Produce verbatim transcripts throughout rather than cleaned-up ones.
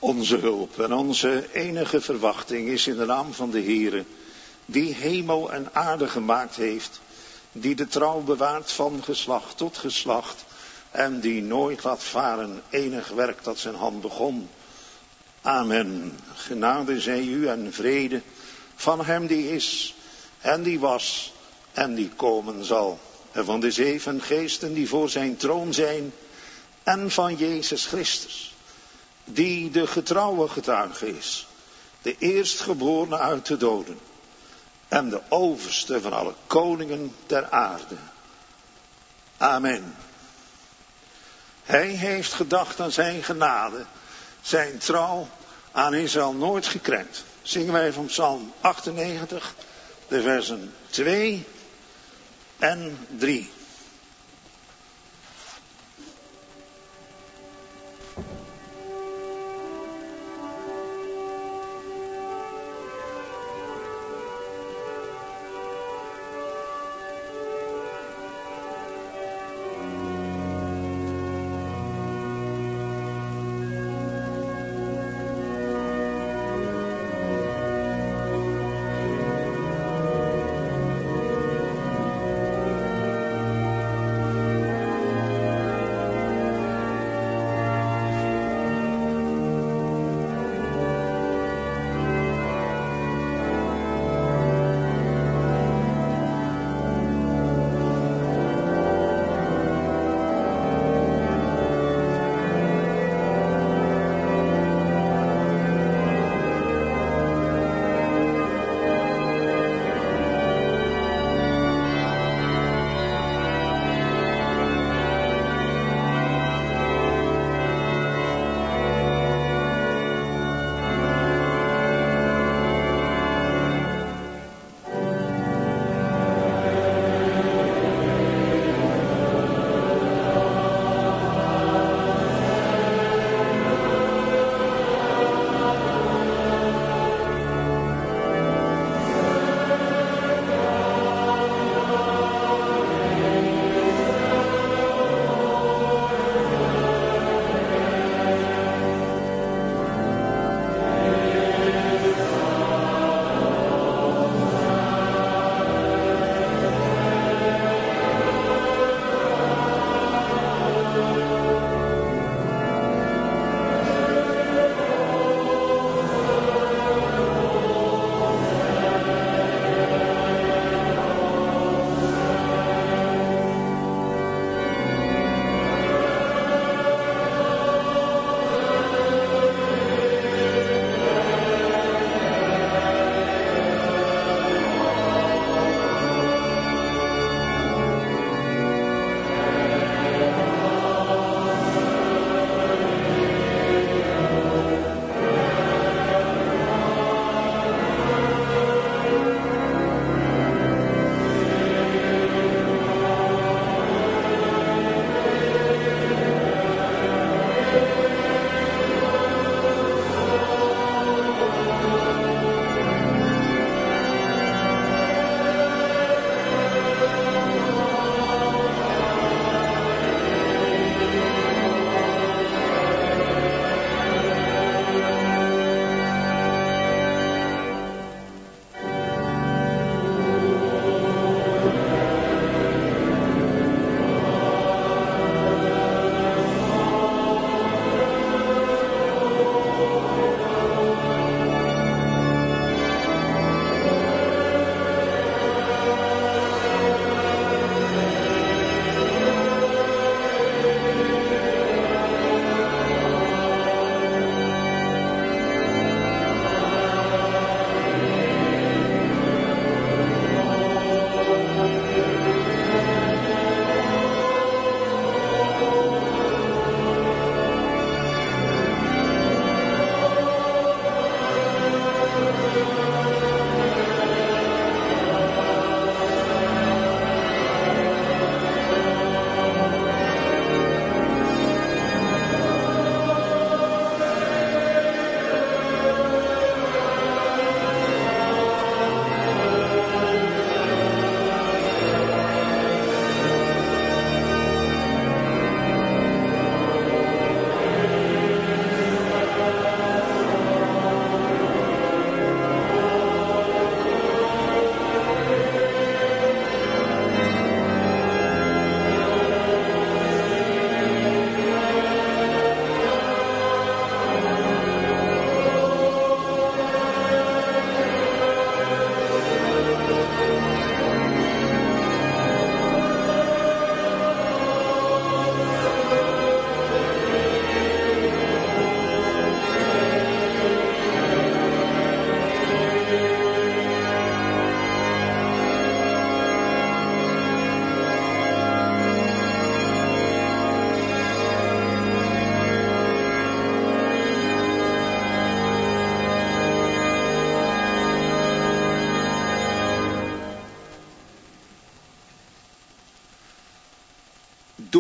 Onze hulp en onze enige verwachting is in de naam van de Heere, die hemel en aarde gemaakt heeft, die de trouw bewaart van geslacht tot geslacht en die nooit laat varen enig werk dat zijn hand begon. Amen. Genade zij u en vrede van hem die is en die was en die komen zal. En van de zeven geesten die voor zijn troon zijn en van Jezus Christus, die de getrouwe getuige is, de eerstgeborene uit de doden en de overste van alle koningen der aarde. Amen. Hij heeft gedacht aan zijn genade, zijn trouw aan Israël nooit gekrenkt. Zingen wij van Psalm achtennegentig, de versen twee en drie.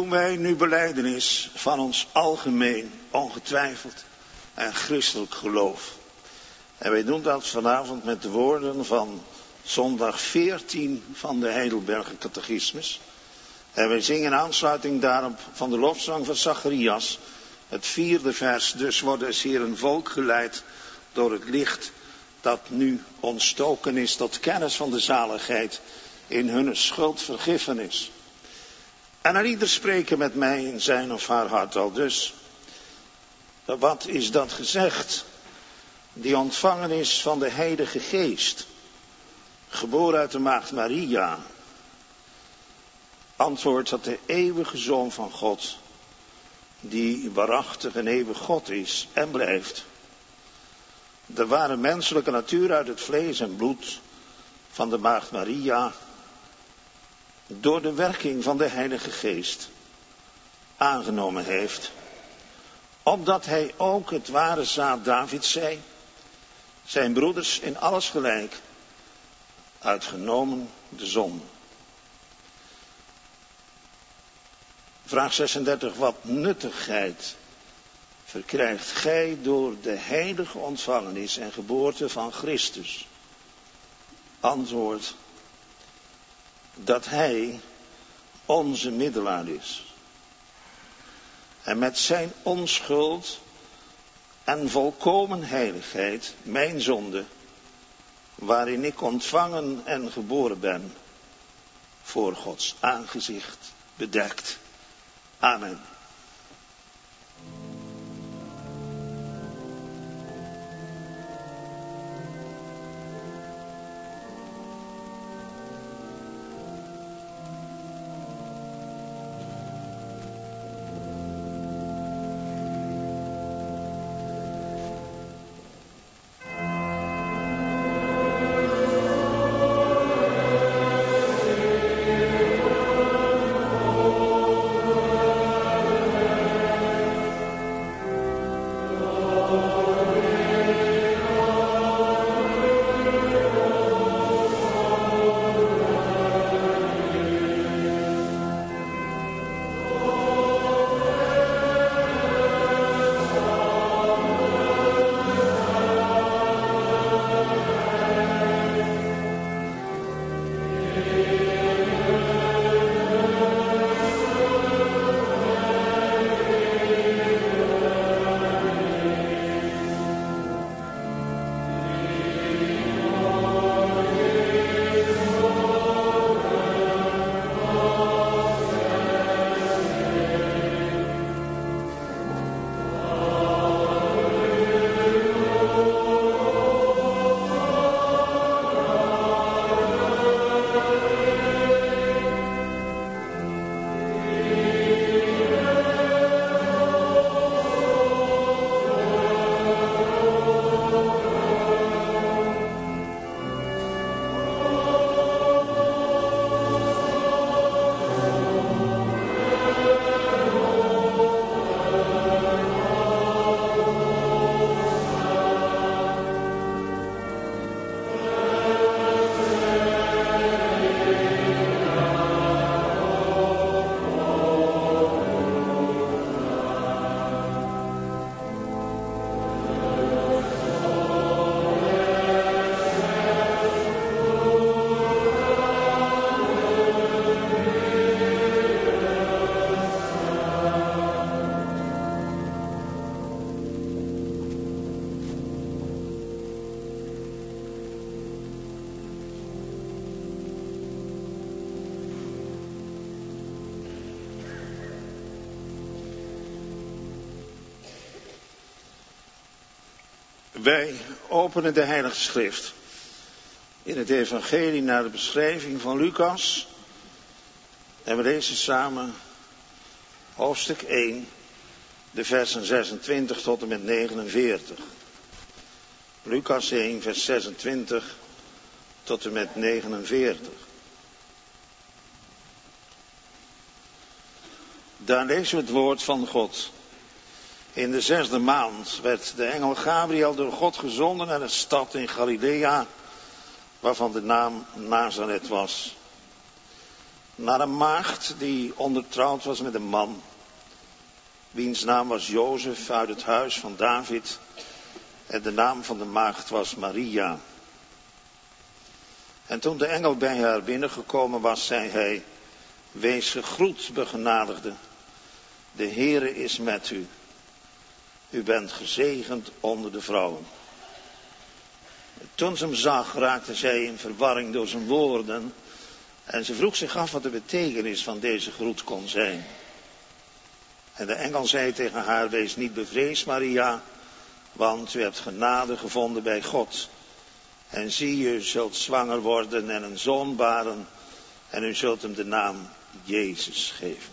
doen wij nu belijdenis van ons algemeen, ongetwijfeld en christelijk geloof. En wij doen dat vanavond met de woorden van zondag veertien van de Heidelberger Catechismus. En wij zingen in aansluiting daarop van de lofzang van Zacharias, het vierde vers. Dus wordt hier een volk geleid door het licht dat nu ontstoken is tot kennis van de zaligheid in hun schuldvergiffenis. En aan ieder spreken met mij in zijn of haar hart al dus. Wat is dat gezegd? Die ontvangen is van de Heilige Geest, geboren uit de maagd Maria. Antwoord dat de eeuwige Zoon van God, die waarachtig en eeuwig God is en blijft, de ware menselijke natuur uit het vlees en bloed van de maagd Maria, door de werking van de Heilige Geest aangenomen heeft, opdat hij ook het ware zaad Davids zij, zijn broeders in alles gelijk, uitgenomen de zonde. Vraag zesendertig, wat nuttigheid verkrijgt gij door de heilige ontvangenis en geboorte van Christus? Antwoord, dat hij onze middelaar is. En met zijn onschuld en volkomen heiligheid mijn zonde, waarin ik ontvangen en geboren ben, voor Gods aangezicht bedekt. Amen. Wij openen de Heilige Schrift in het Evangelie naar de beschrijving van Lucas. En we lezen samen hoofdstuk één, de versen zesentwintig tot en met negenenveertig. Lucas één, vers zesentwintig tot en met negenenveertig. Daar lezen we het woord van God. In de zesde maand werd de engel Gabriel door God gezonden naar een stad in Galilea, waarvan de naam Nazareth was. naar een maagd die ondertrouwd was met een man, wiens naam was Jozef uit het huis van David, en de naam van de maagd was Maria. En toen de engel bij haar binnengekomen was, zei hij: wees gegroet, begenadigde, de Heere is met u. U bent gezegend onder de vrouwen. Toen ze hem zag, raakte zij in verwarring door zijn woorden. En ze vroeg zich af wat de betekenis van deze groet kon zijn. En de engel zei tegen haar: wees niet bevreesd, Maria, want u hebt genade gevonden bij God. En zie, u zult zwanger worden en een zoon baren, en u zult hem de naam Jezus geven.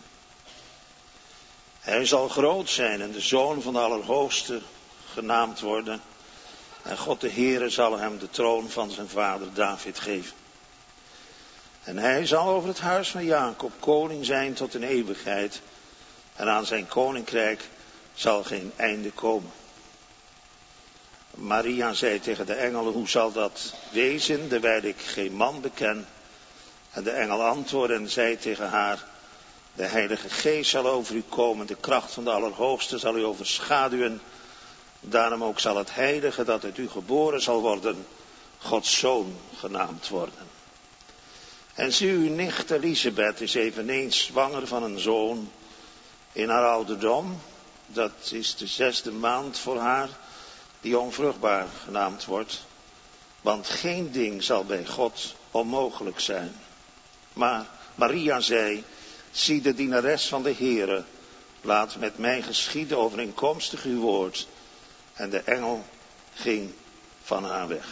Hij zal groot zijn en de zoon van de Allerhoogste genaamd worden. En God de Heere zal hem de troon van zijn vader David geven. En hij zal over het huis van Jacob koning zijn tot in eeuwigheid. En aan zijn koninkrijk zal geen einde komen. Maria zei tegen de engel: hoe zal dat wezen, terwijl ik geen man beken? En de engel antwoordde en zei tegen haar: de Heilige Geest zal over u komen, de kracht van de Allerhoogste zal u overschaduwen. Daarom ook zal het heilige dat uit u geboren zal worden, Gods zoon genaamd worden. En zie, uw nicht Elisabeth is eveneens zwanger van een zoon in haar ouderdom. Dat is de zesde maand voor haar, die onvruchtbaar genaamd wordt. Want geen ding zal bij God onmogelijk zijn. Maar Maria zei: zie, de dienares van de Heere, laat met mij geschieden overeenkomstig uw woord. En de engel ging van haar weg.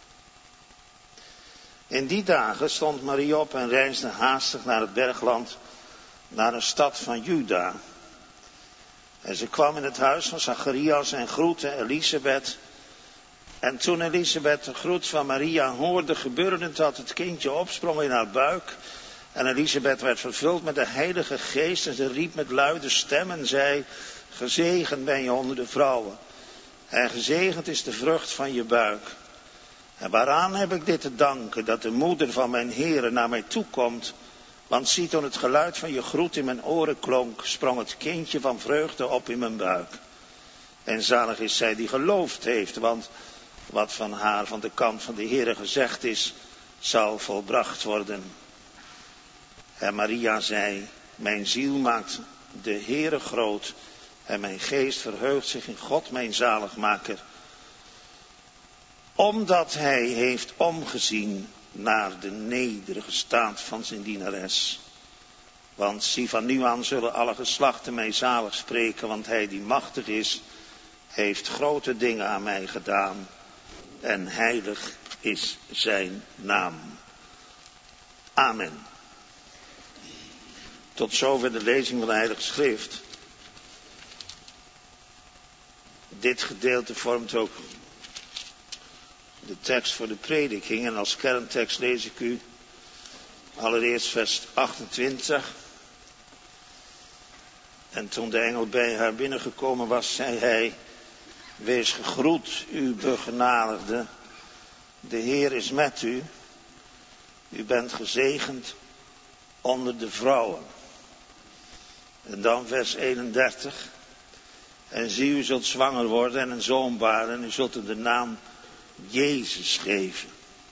In die dagen stond Maria op en reisde haastig naar het bergland, naar een stad van Juda. En ze kwam in het huis van Zacharias en groette Elisabeth. En toen Elisabeth de groet van Maria hoorde, gebeurde het dat het kindje opsprong in haar buik. En Elisabeth werd vervuld met de Heilige Geest en ze riep met luide stem en zei: gezegend ben je onder de vrouwen. En gezegend is de vrucht van je buik. En waaraan heb ik dit te danken, dat de moeder van mijn Heere naar mij toekomt? Want zie, toen het geluid van je groet in mijn oren klonk, sprong het kindje van vreugde op in mijn buik. En zalig is zij die geloofd heeft, want wat van haar van de kant van de Heere gezegd is, zal volbracht worden. En Maria zei: mijn ziel maakt de Heere groot, en mijn geest verheugt zich in God mijn zaligmaker. Omdat hij heeft omgezien naar de nederige staat van zijn dienares. Want zie, van nu aan zullen alle geslachten mij zalig spreken, want hij die machtig is, heeft grote dingen aan mij gedaan. En heilig is zijn naam. Amen. Tot zover de lezing van de Heilige Schrift. Dit gedeelte vormt ook de tekst voor de prediking. En als kerntekst lees ik u allereerst vers achtentwintig. En toen de engel bij haar binnengekomen was, zei hij: wees gegroet, u begenadigde, de Heer is met u. U bent gezegend onder de vrouwen. En dan vers eenendertig. En zie, u zult zwanger worden en een zoon baren en u zult hem de naam Jezus geven.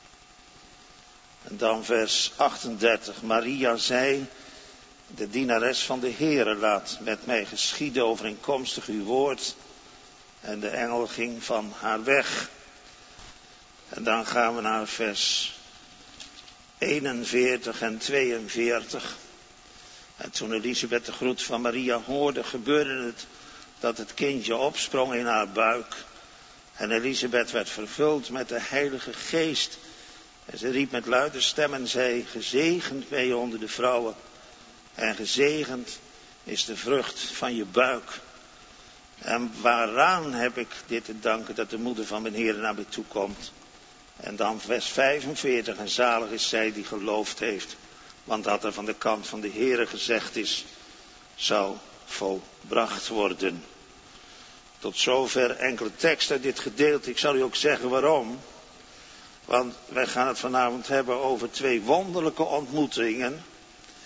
En dan vers achtendertig. Maria zei: de dienares van de Heere, laat met mij geschieden overeenkomstig uw woord. En de engel ging van haar weg. En dan gaan we naar vers eenenveertig en tweeënveertig. En toen Elisabeth de groet van Maria hoorde, gebeurde het dat het kindje opsprong in haar buik. En Elisabeth werd vervuld met de Heilige Geest. En ze riep met luide stem en zei: gezegend ben je onder de vrouwen. En gezegend is de vrucht van je buik. En waaraan heb ik dit te danken, dat de moeder van mijn Heer naar mij toe komt? En dan vers vijfenveertig. En zalig is zij die geloofd heeft, want dat er van de kant van de Heere gezegd is, zal volbracht worden. Tot zover enkele teksten uit dit gedeelte. Ik zal u ook zeggen waarom. Want wij gaan het vanavond hebben over twee wonderlijke ontmoetingen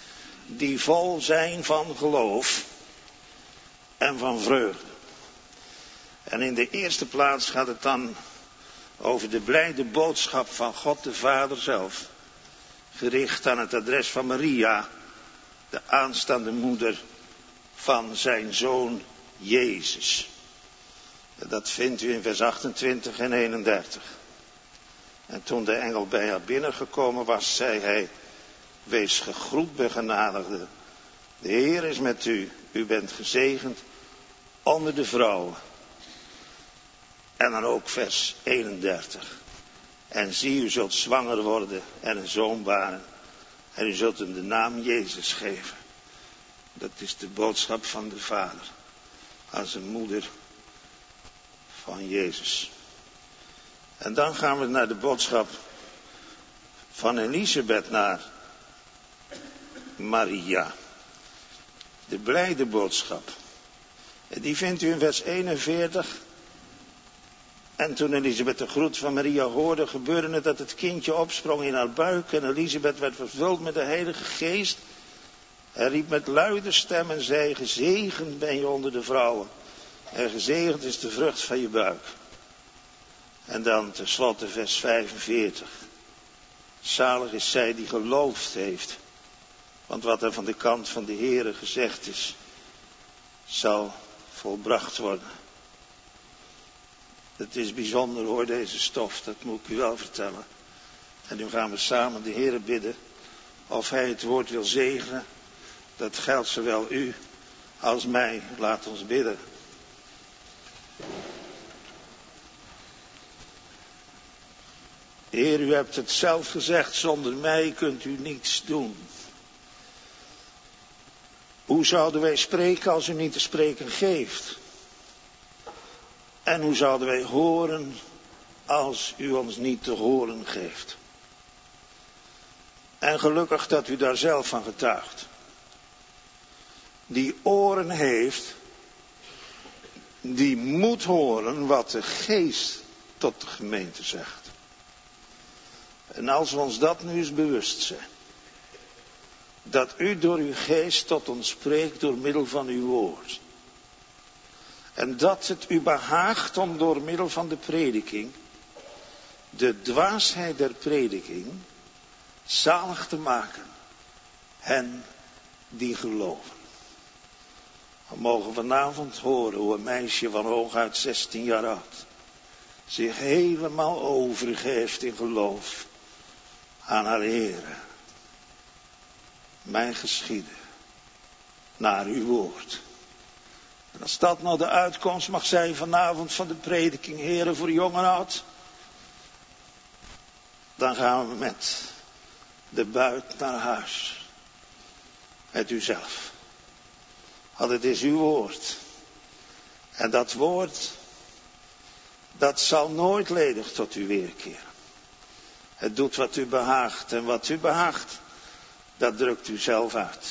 die vol zijn van geloof en van vreugde. En in de eerste plaats gaat het dan over de blijde boodschap van God de Vader zelf. Gericht aan het adres van Maria, de aanstaande moeder van zijn zoon Jezus. Dat vindt u in vers achtentwintig en eenendertig. En toen de engel bij haar binnengekomen was, zei hij: wees gegroet, begenadigde. De Heer is met u. U bent gezegend onder de vrouwen. En dan ook vers eenendertig. En zie, u zult zwanger worden en een zoon baren. En u zult hem de naam Jezus geven. Dat is de boodschap van de Vader aan zijn moeder van Jezus. En dan gaan we naar de boodschap van Elisabeth naar Maria. De blijde boodschap. En die vindt u in vers eenenveertig. En toen Elisabeth de groet van Maria hoorde, gebeurde het dat het kindje opsprong in haar buik. En Elisabeth werd vervuld met de Heilige Geest. Hij riep met luide stem en zei: gezegend ben je onder de vrouwen. En gezegend is de vrucht van je buik. En dan tenslotte vers vijfenveertig. Zalig is zij die geloofd heeft. Want wat er van de kant van de Heere gezegd is, zal volbracht worden. Het is bijzonder hoor, deze stof, dat moet ik u wel vertellen. En nu gaan we samen de Heere bidden of hij het woord wil zegenen. Dat geldt zowel u als mij. Laat ons bidden. Heer, u hebt het zelf gezegd, zonder mij kunt u niets doen. Hoe zouden wij spreken als u niet te spreken geeft? En hoe zouden wij horen als u ons niet te horen geeft? En gelukkig dat u daar zelf van getuigt. Die oren heeft, die moet horen wat de Geest tot de gemeente zegt. En als we ons dat nu eens bewust zijn. Dat u door uw Geest tot ons spreekt door middel van uw woord. En dat het u behaagt om door middel van de prediking, de dwaasheid der prediking, zalig te maken. Hen die geloven. We mogen vanavond horen hoe een meisje van hooguit zestien jaar oud zich helemaal overgeeft in geloof aan haar Heere. Mij geschieden naar uw woord. En als dat nou de uitkomst mag zijn vanavond van de prediking, Heere, voor jong en oud, dan gaan we met de buit naar huis. Met uzelf. Want het is uw woord. En dat woord, dat zal nooit ledig tot u weerkeren. Het doet wat u behaagt. En wat u behaagt, dat drukt u zelf uit.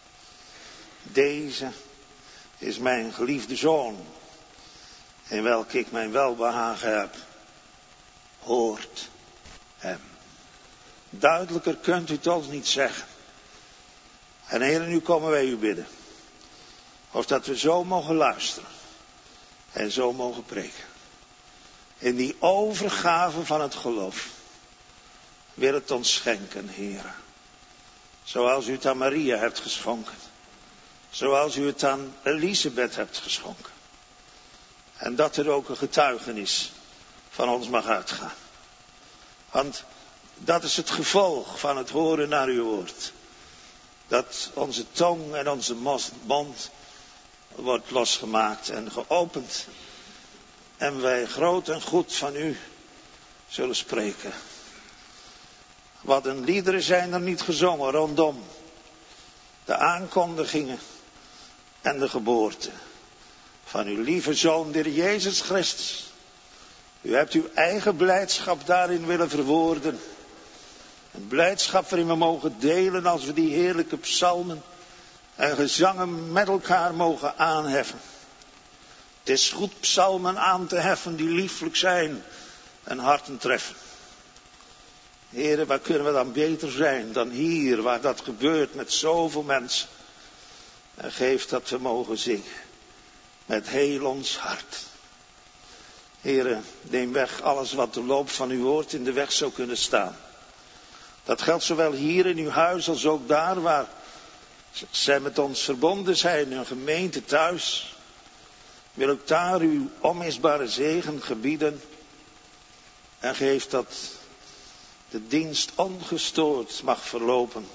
Deze is mijn geliefde zoon, in welke ik mijn welbehagen heb. Hoort hem. Duidelijker kunt u het ons niet zeggen. En Heer, nu komen wij u bidden. Of dat we zo mogen luisteren. En zo mogen preken. In die overgave van het geloof. Wil het ons schenken, Heer. Zoals u het aan Maria hebt geschonken. Zoals u het aan Elisabeth hebt geschonken. En dat er ook een getuigenis van ons mag uitgaan. Want dat is het gevolg van het horen naar uw woord. Dat onze tong en onze mond wordt losgemaakt en geopend. En wij groot en goed van u zullen spreken. Wat een liederen zijn er niet gezongen rondom de aankondigingen en de geboorte van uw lieve Zoon, de Heer Jezus Christus. U hebt uw eigen blijdschap daarin willen verwoorden. Een blijdschap waarin we mogen delen als we die heerlijke psalmen en gezangen met elkaar mogen aanheffen. Het is goed psalmen aan te heffen die lieflijk zijn en harten treffen. Heren, waar kunnen we dan beter zijn dan hier, waar dat gebeurt met zoveel mensen. En geef dat we mogen zingen met heel ons hart. Heren, neem weg alles wat de loop van uw woord in de weg zou kunnen staan. Dat geldt zowel hier in uw huis als ook daar waar zij met ons verbonden zijn, een gemeente thuis. Wil ook daar uw onmisbare zegen gebieden. En geef dat de dienst ongestoord mag verlopen.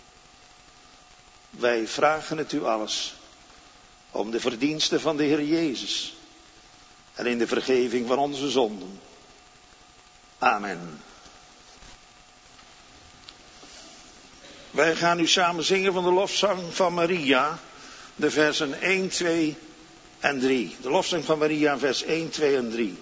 Wij vragen het u alles om de verdiensten van de Heer Jezus en in de vergeving van onze zonden. Amen. Wij gaan nu samen zingen van de lofzang van Maria, de versen één, twee en drie. De lofzang van Maria, vers één, twee en drie.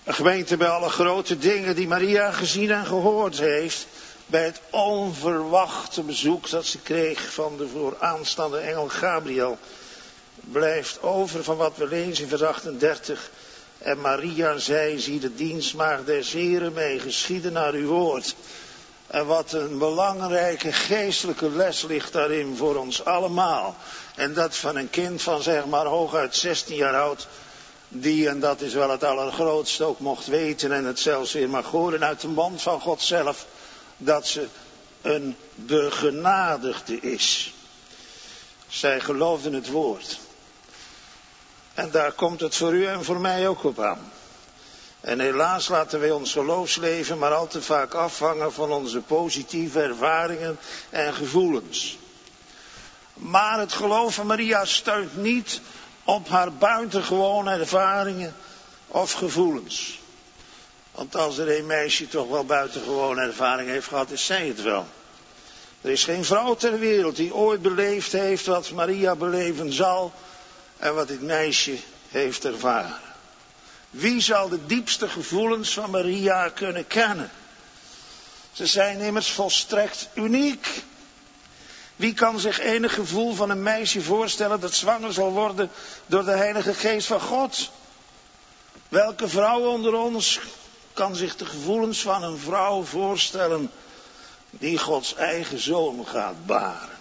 Een gemeente bij alle grote dingen die Maria gezien en gehoord heeft, bij het onverwachte bezoek dat ze kreeg van de vooraanstaande engel Gabriel, blijft over van wat we lezen in vers achtendertig. En Maria zei, zie de dienstmaagd des Heren mij geschieden naar uw woord. En wat een belangrijke geestelijke les ligt daarin voor ons allemaal. En dat van een kind van zeg maar hooguit zestien jaar oud, die, en dat is wel het allergrootste, ook mocht weten en het zelfs weer mag horen uit de mond van God zelf, dat ze een begenadigde is. Zij geloofden het woord. En daar komt het voor u en voor mij ook op aan. En helaas laten wij ons geloofsleven maar al te vaak afhangen van onze positieve ervaringen en gevoelens. Maar het geloof van Maria steunt niet op haar buitengewone ervaringen of gevoelens. Want als er een meisje toch wel buitengewone ervaring heeft gehad, is zij het wel. Er is geen vrouw ter wereld die ooit beleefd heeft wat Maria beleven zal en wat dit meisje heeft ervaren. Wie zal de diepste gevoelens van Maria kunnen kennen? Ze zijn immers volstrekt uniek. Wie kan zich enig gevoel van een meisje voorstellen dat zwanger zal worden door de Heilige Geest van God? Welke vrouw onder ons kan zich de gevoelens van een vrouw voorstellen die Gods eigen zoon gaat baren?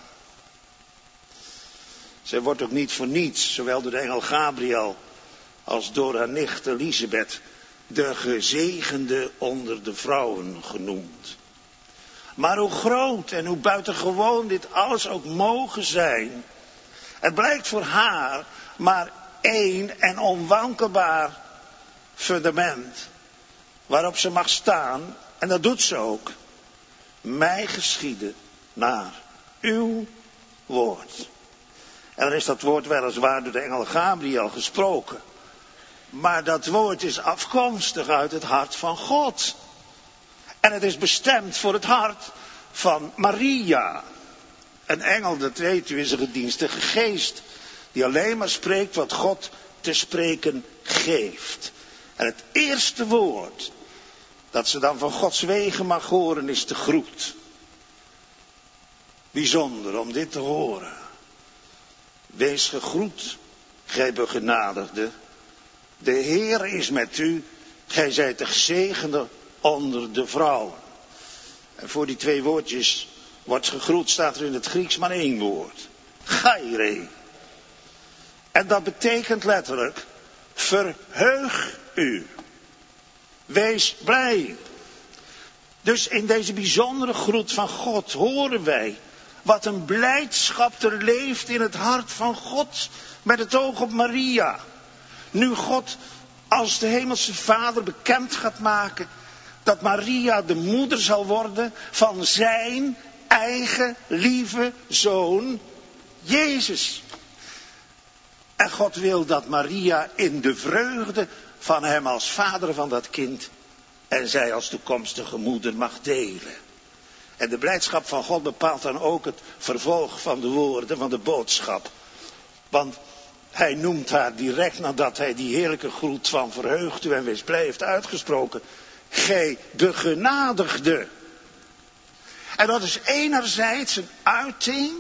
Zij wordt ook niet voor niets, zowel door de engel Gabriel als door haar nicht Elisabeth, de gezegende onder de vrouwen genoemd. Maar hoe groot en hoe buitengewoon dit alles ook mogen zijn, het blijkt voor haar maar één en onwankelbaar fundament waarop ze mag staan, en dat doet ze ook. Mij geschieden naar uw woord. En dan is dat woord weliswaar door de engel Gabriel gesproken. Maar dat woord is afkomstig uit het hart van God. En het is bestemd voor het hart van Maria. Een engel, dat weet u, is een gedienstige geest. Die alleen maar spreekt wat God te spreken geeft. En het eerste woord dat ze dan van Gods wegen mag horen is de groet. Bijzonder om dit te horen. Wees gegroet, gij begenadigde. De Heer is met u, gij zijt de gezegende onder de vrouwen. En voor die twee woordjes wordt gegroet, staat er in het Grieks maar één woord. Chaire. En dat betekent letterlijk, verheug u. Wees blij. Dus in deze bijzondere groet van God horen wij wat een blijdschap er leeft in het hart van God met het oog op Maria. Nu God als de hemelse Vader bekend gaat maken dat Maria de moeder zal worden van zijn eigen lieve zoon, Jezus. En God wil dat Maria in de vreugde van hem als vader van dat kind en zij als toekomstige moeder mag delen. En de blijdschap van God bepaalt dan ook het vervolg van de woorden van de boodschap. Want hij noemt haar direct nadat hij die heerlijke groet van verheugd u en wees blij heeft uitgesproken. Gij begenadigde. En dat is enerzijds een uiting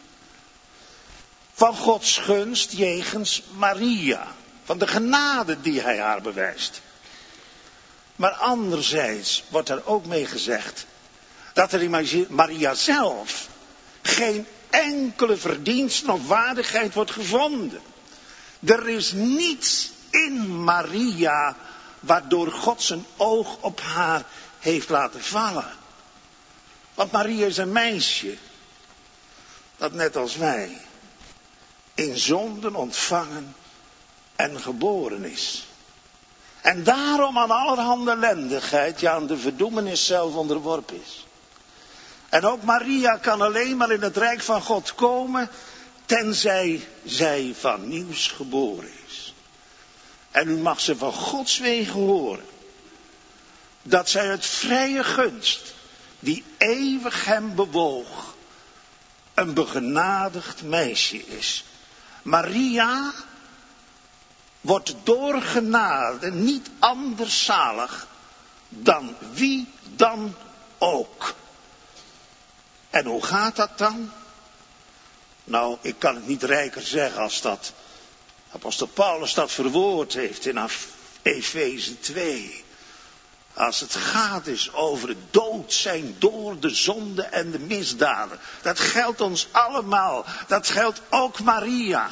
van Gods gunst jegens Maria. Van de genade die hij haar bewijst. Maar anderzijds wordt er ook mee gezegd dat er in Maria zelf geen enkele verdienst of waardigheid wordt gevonden. Er is niets in Maria waardoor God zijn oog op haar heeft laten vallen. Want Maria is een meisje dat net als wij in zonden ontvangen en geboren is. En daarom aan allerhande ellendigheid, ja aan de verdoemenis zelf onderworpen is. En ook Maria kan alleen maar in het rijk van God komen, tenzij zij van nieuws geboren is. En nu mag ze van Gods wegen horen, dat zij uit vrije gunst, die eeuwig hem bewoog, een begenadigd meisje is. Maria wordt door genade niet anders zalig dan wie dan ook. En hoe gaat dat dan? Nou, ik kan het niet rijker zeggen als dat apostel Paulus dat verwoord heeft in Efeze twee. Als het gaat is over het dood zijn door de zonde en de misdaden. Dat geldt ons allemaal. Dat geldt ook Maria.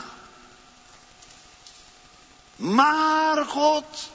Maar God,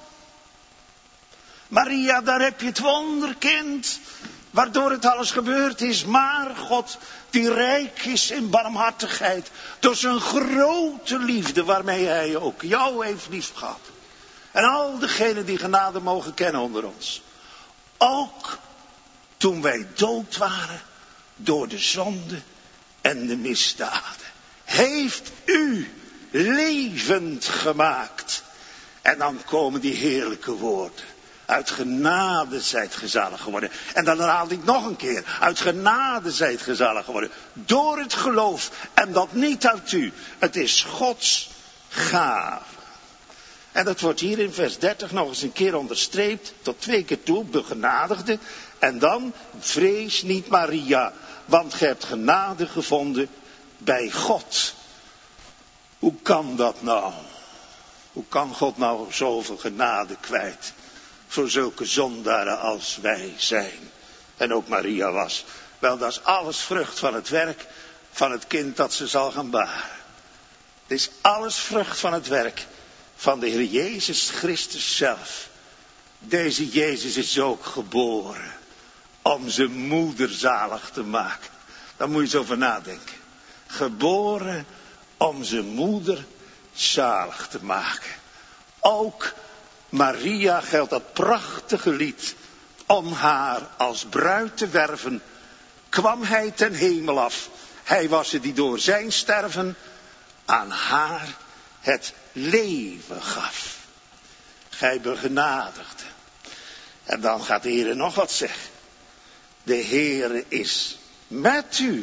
Maria, daar heb je het wonderkind, waardoor het alles gebeurd is. Maar God, die rijk is in barmhartigheid, door zijn grote liefde waarmee hij ook jou heeft liefgehad. En al degenen die genade mogen kennen onder ons. Ook toen wij dood waren door de zonde en de misdaden, heeft u levend gemaakt. En dan komen die heerlijke woorden. Uit genade zijt ge zalig geworden. En dan herhaal ik nog een keer. Uit genade zijt ge zalig geworden. Door het geloof. En dat niet uit u. Het is Gods gave. En dat wordt hier in vers dertig nog eens een keer onderstreept. Tot twee keer toe. Begenadigde. En dan vrees niet Maria. Want ge hebt genade gevonden bij God. Hoe kan dat nou? Hoe kan God nou zoveel genade kwijt? Voor zulke zondaren als wij zijn. En ook Maria was. Wel, dat is alles vrucht van het werk van het kind dat ze zal gaan baren. Het is alles vrucht van het werk van de Heer Jezus Christus zelf. Deze Jezus is ook geboren om zijn moeder zalig te maken. Daar moet je eens over nadenken. Geboren om zijn moeder zalig te maken. Ook Maria geldt dat prachtige lied. Om haar als bruid te werven, kwam hij ten hemel af. Hij was het die door zijn sterven aan haar het leven gaf. Gij begenadigde. En dan gaat de Heer nog wat zeggen. De Heere is met u.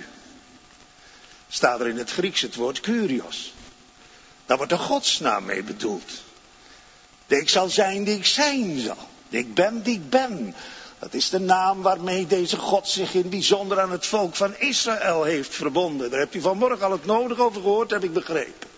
Staat er in het Grieks het woord Kyrios. Daar wordt de godsnaam mee bedoeld. De ik zal zijn die ik zijn zal. De ik ben die ik ben. Dat is de naam waarmee deze God zich in bijzonder aan het volk van Israël heeft verbonden. Daar hebt u vanmorgen al het nodig over gehoord, heb ik begrepen.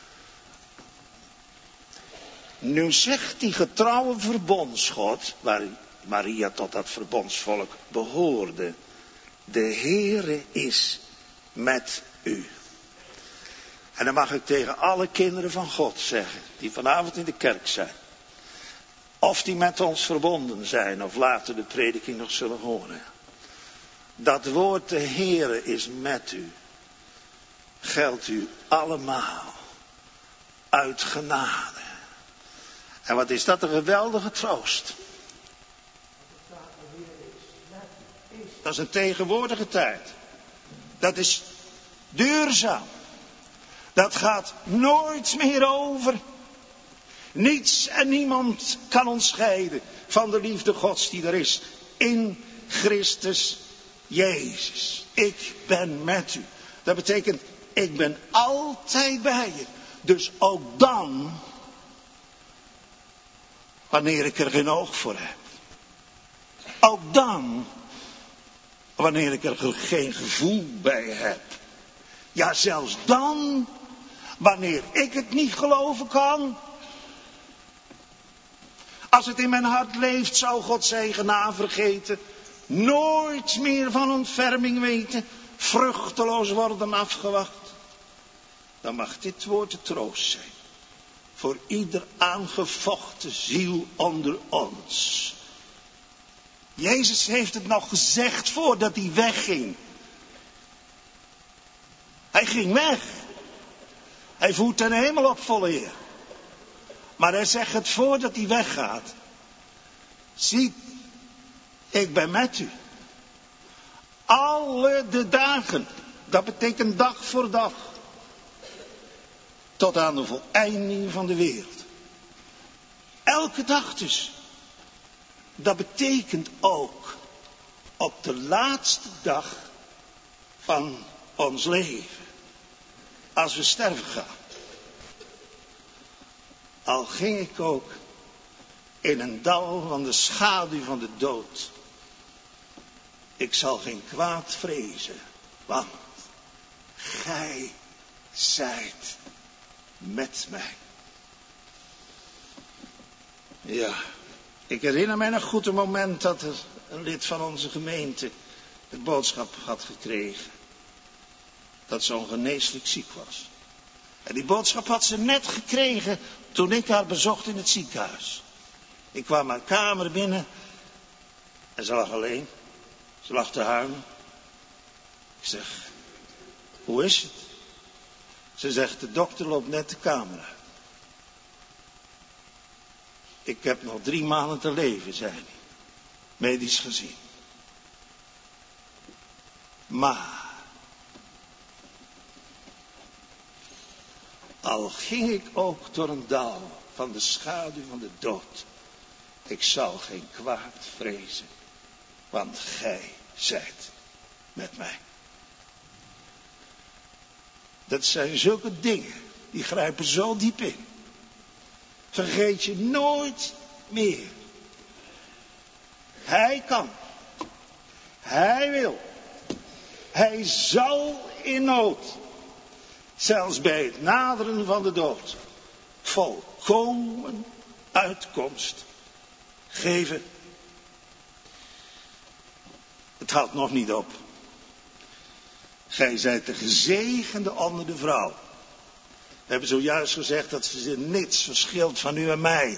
Nu zegt die getrouwe verbondsgod, waar Maria tot dat verbondsvolk behoorde. De Heere is met u. En dan mag ik tegen alle kinderen van God zeggen, die vanavond in de kerk zijn. Of die met ons verbonden zijn, of later de prediking nog zullen horen. Dat woord de Heere is met u. Geldt u allemaal. Uit genade. En wat is dat een geweldige troost. Dat is een tegenwoordige tijd. Dat is duurzaam. Dat gaat nooit meer over. Niets en niemand kan ons scheiden van de liefde Gods die er is in Christus Jezus. Ik ben met u. Dat betekent, ik ben altijd bij je. Dus ook dan, wanneer ik er geen oog voor heb. Ook dan, wanneer ik er geen gevoel bij heb. Ja, zelfs dan, wanneer ik het niet geloven kan. Als het in mijn hart leeft, zou God zijn genade vergeten. Nooit meer van ontferming weten. Vruchteloos worden afgewacht. Dan mag dit woord de troost zijn. Voor ieder aangevochten ziel onder ons. Jezus heeft het nog gezegd voordat hij wegging. Hij ging weg. Hij voert ten hemel op volle eer. Maar hij zegt het voordat hij weggaat. Zie, ik ben met u. Alle de dagen. Dat betekent dag voor dag. Tot aan de voleinding van de wereld. Elke dag dus. Dat betekent ook op de laatste dag van ons leven. Als we sterven gaan. Al ging ik ook in een dal van de schaduw van de dood. Ik zal geen kwaad vrezen, want gij zijt met mij. Ja, ik herinner mij nog goed een moment dat er een lid van onze gemeente de boodschap had gekregen dat ze ongeneeslijk ziek was. En die boodschap had ze net gekregen toen ik haar bezocht in het ziekenhuis. Ik kwam haar kamer binnen en ze lag alleen. Ze lag te huilen. Ik zeg, hoe is het? Ze zegt, de dokter loopt net de kamer uit. Ik heb nog drie maanden te leven, zei hij. Medisch gezien. Maar al ging ik ook door een dal van de schaduw van de dood, ik zal geen kwaad vrezen, want gij zijt met mij. Dat zijn zulke dingen, die grijpen zo diep in. Vergeet je nooit meer. Hij kan. Hij wil. Hij zal in nood, zelfs bij het naderen van de dood, volkomen uitkomst geven. Het houdt nog niet op. Gij zijt de gezegende onder de vrouw. We hebben zojuist gezegd dat ze niets verschilt van u en mij.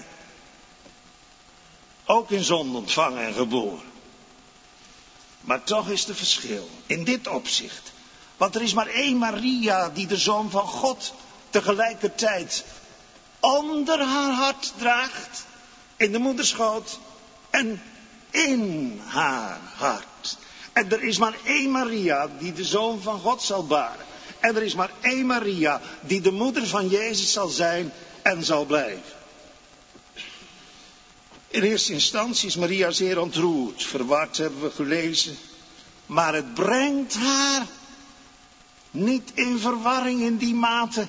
Ook in zonde ontvangen en geboren. Maar toch is er verschil in dit opzicht. Want er is maar één Maria die de Zoon van God tegelijkertijd onder haar hart draagt, in de moederschoot en in haar hart. En er is maar één Maria die de Zoon van God zal baren. En er is maar één Maria die de moeder van Jezus zal zijn en zal blijven. In eerste instantie is Maria zeer ontroerd, verward hebben we gelezen. Maar het brengt haar niet in verwarring in die mate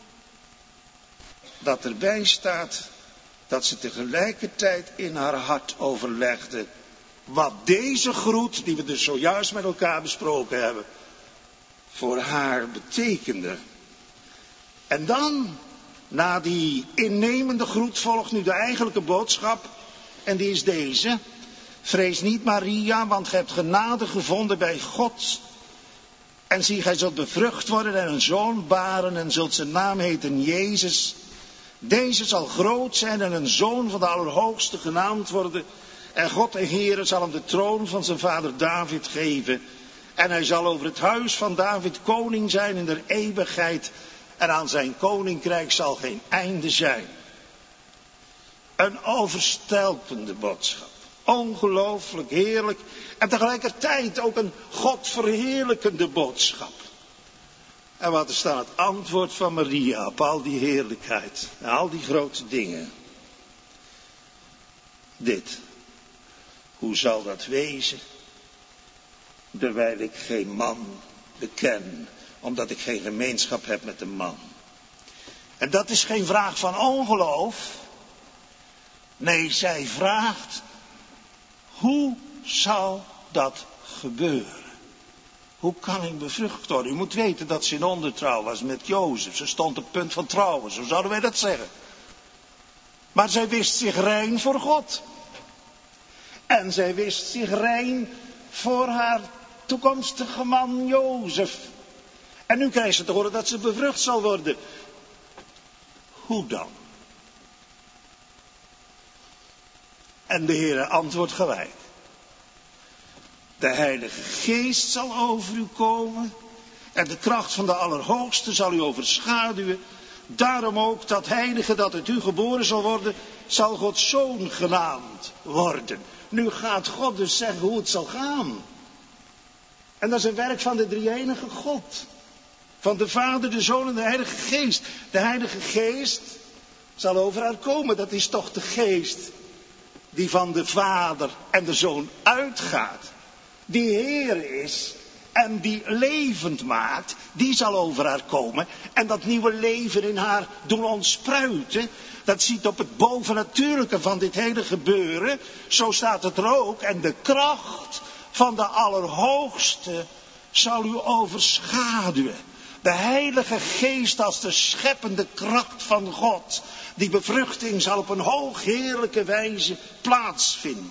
dat erbij staat dat ze tegelijkertijd in haar hart overlegde wat deze groet, die we dus zojuist met elkaar besproken hebben, voor haar betekende. En dan, na die innemende groet, volgt nu de eigenlijke boodschap. En die is deze. Vrees niet, Maria, want gij hebt genade gevonden bij God. En zie, gij zult bevrucht worden en een zoon baren en zult zijn naam heten Jezus. Deze zal groot zijn en een zoon van de Allerhoogste genaamd worden. En God de Heere zal hem de troon van zijn vader David geven. En hij zal over het huis van David koning zijn in der eeuwigheid. En aan zijn koninkrijk zal geen einde zijn. Een overstelpende boodschap. Ongelooflijk heerlijk. En tegelijkertijd ook een Godverheerlijkende boodschap. En wat is dan het antwoord van Maria op al die heerlijkheid. En al die grote dingen. Dit. Hoe zal dat wezen? Terwijl ik geen man beken. Omdat ik geen gemeenschap heb met een man. En dat is geen vraag van ongeloof. Nee, zij vraagt. Hoe zal dat gebeuren? Hoe kan ik bevrucht worden? U moet weten dat ze in ondertrouw was met Jozef. Ze stond op het punt van trouwen, zo zouden wij dat zeggen. Maar zij wist zich rein voor God. En zij wist zich rein voor haar toekomstige man Jozef. En nu krijgt ze te horen dat ze bevrucht zal worden. Hoe dan? En de Heere antwoordt gelijk. De Heilige Geest zal over u komen. En de kracht van de Allerhoogste zal u overschaduwen. Daarom ook dat heilige dat uit u geboren zal worden, zal Gods Zoon genaamd worden. Nu gaat God dus zeggen hoe het zal gaan. En dat is een werk van de drie-enige God. Van de Vader, de Zoon en de Heilige Geest. De Heilige Geest zal over haar komen. Dat is toch de Geest die van de Vader en de Zoon uitgaat. Die Heer is en die levend maakt, die zal over haar komen en dat nieuwe leven in haar doen ontspruiten. Dat ziet op het bovennatuurlijke van dit hele gebeuren. Zo staat het er ook. En de kracht van de Allerhoogste zal u overschaduwen. De Heilige Geest als de scheppende kracht van God. Die bevruchting zal op een hoogheerlijke wijze plaatsvinden.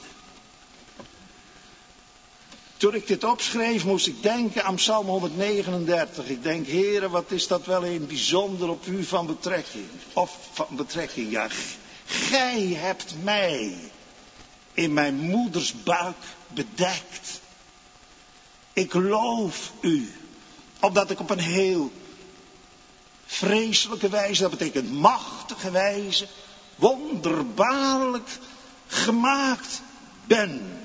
Toen ik dit opschreef moest ik denken aan Psalm honderdnegenendertig. Ik denk, Heere, wat is dat wel een bijzonder op u van betrekking. Of van betrekking, ja. Gij hebt mij in mijn moeders buik bedekt. Ik loof u, omdat ik op een heel vreselijke wijze, dat betekent machtige wijze, wonderbaarlijk gemaakt ben.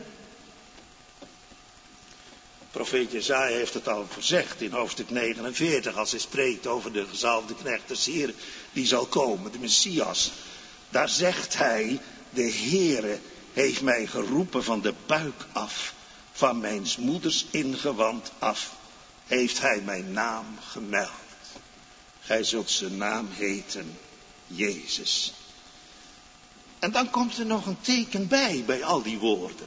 Profeet Jesaja heeft het al gezegd in hoofdstuk negenenveertig, als hij spreekt over de gezalfde knecht des Heeren die zal komen, de Messias. Daar zegt hij, de Heere heeft mij geroepen van de buik af, van mijn moeders ingewand af, heeft hij mijn naam gemeld. Gij zult zijn naam heten Jezus. En dan komt er nog een teken bij, bij al die woorden.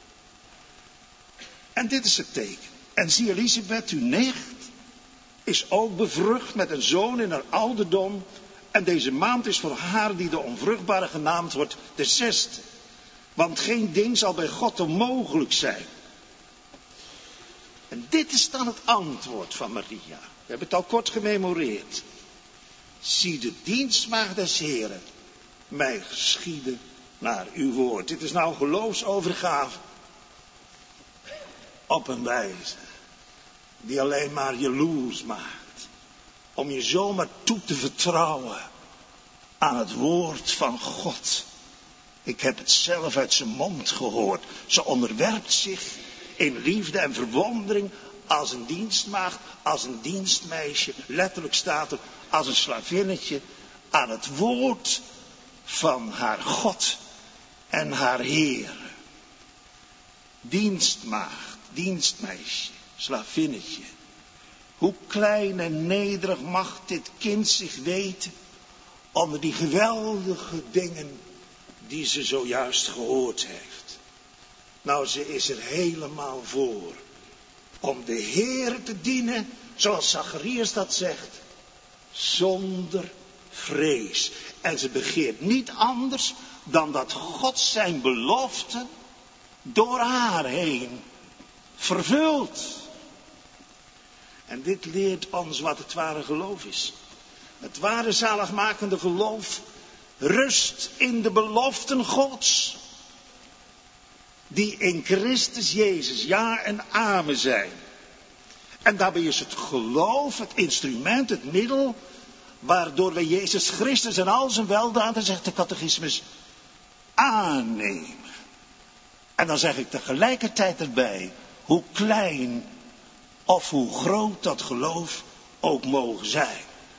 En dit is het teken. En zie Elisabeth, uw nicht, is ook bevrucht met een zoon in haar ouderdom. En deze maand is voor haar die de onvruchtbare genaamd wordt de zesde. Want geen ding zal bij God onmogelijk zijn. En dit is dan het antwoord van Maria. We hebben het al kort gememoreerd. Zie de dienstmaagd des Heren, mij geschieden naar uw woord. Dit is nou geloofsovergave. Op een wijze die alleen maar jaloers maakt. Om je zomaar toe te vertrouwen aan het woord van God. Ik heb het zelf uit zijn mond gehoord. Ze onderwerpt zich in liefde en verwondering als een dienstmaagd, als een dienstmeisje. Letterlijk staat er als een slavinnetje aan het woord van haar God en haar Heer. Dienstmaagd, dienstmeisje, slavinnetje. Hoe klein en nederig mag dit kind zich weten onder die geweldige dingen die ze zojuist gehoord heeft. Nou, ze is er helemaal voor om de Heer te dienen, zoals Zacharias dat zegt, zonder vrees. En ze begeert niet anders dan dat God zijn beloften door haar heen vervult. En dit leert ons wat het ware geloof is. Het ware zaligmakende geloof rust in de beloften Gods. Die in Christus Jezus ja en amen zijn. En daarbij is het geloof het instrument, het middel, waardoor wij Jezus Christus en al zijn weldaden, zegt de catechismus, aannemen. En dan zeg ik tegelijkertijd erbij, hoe klein of hoe groot dat geloof ook mogen zijn.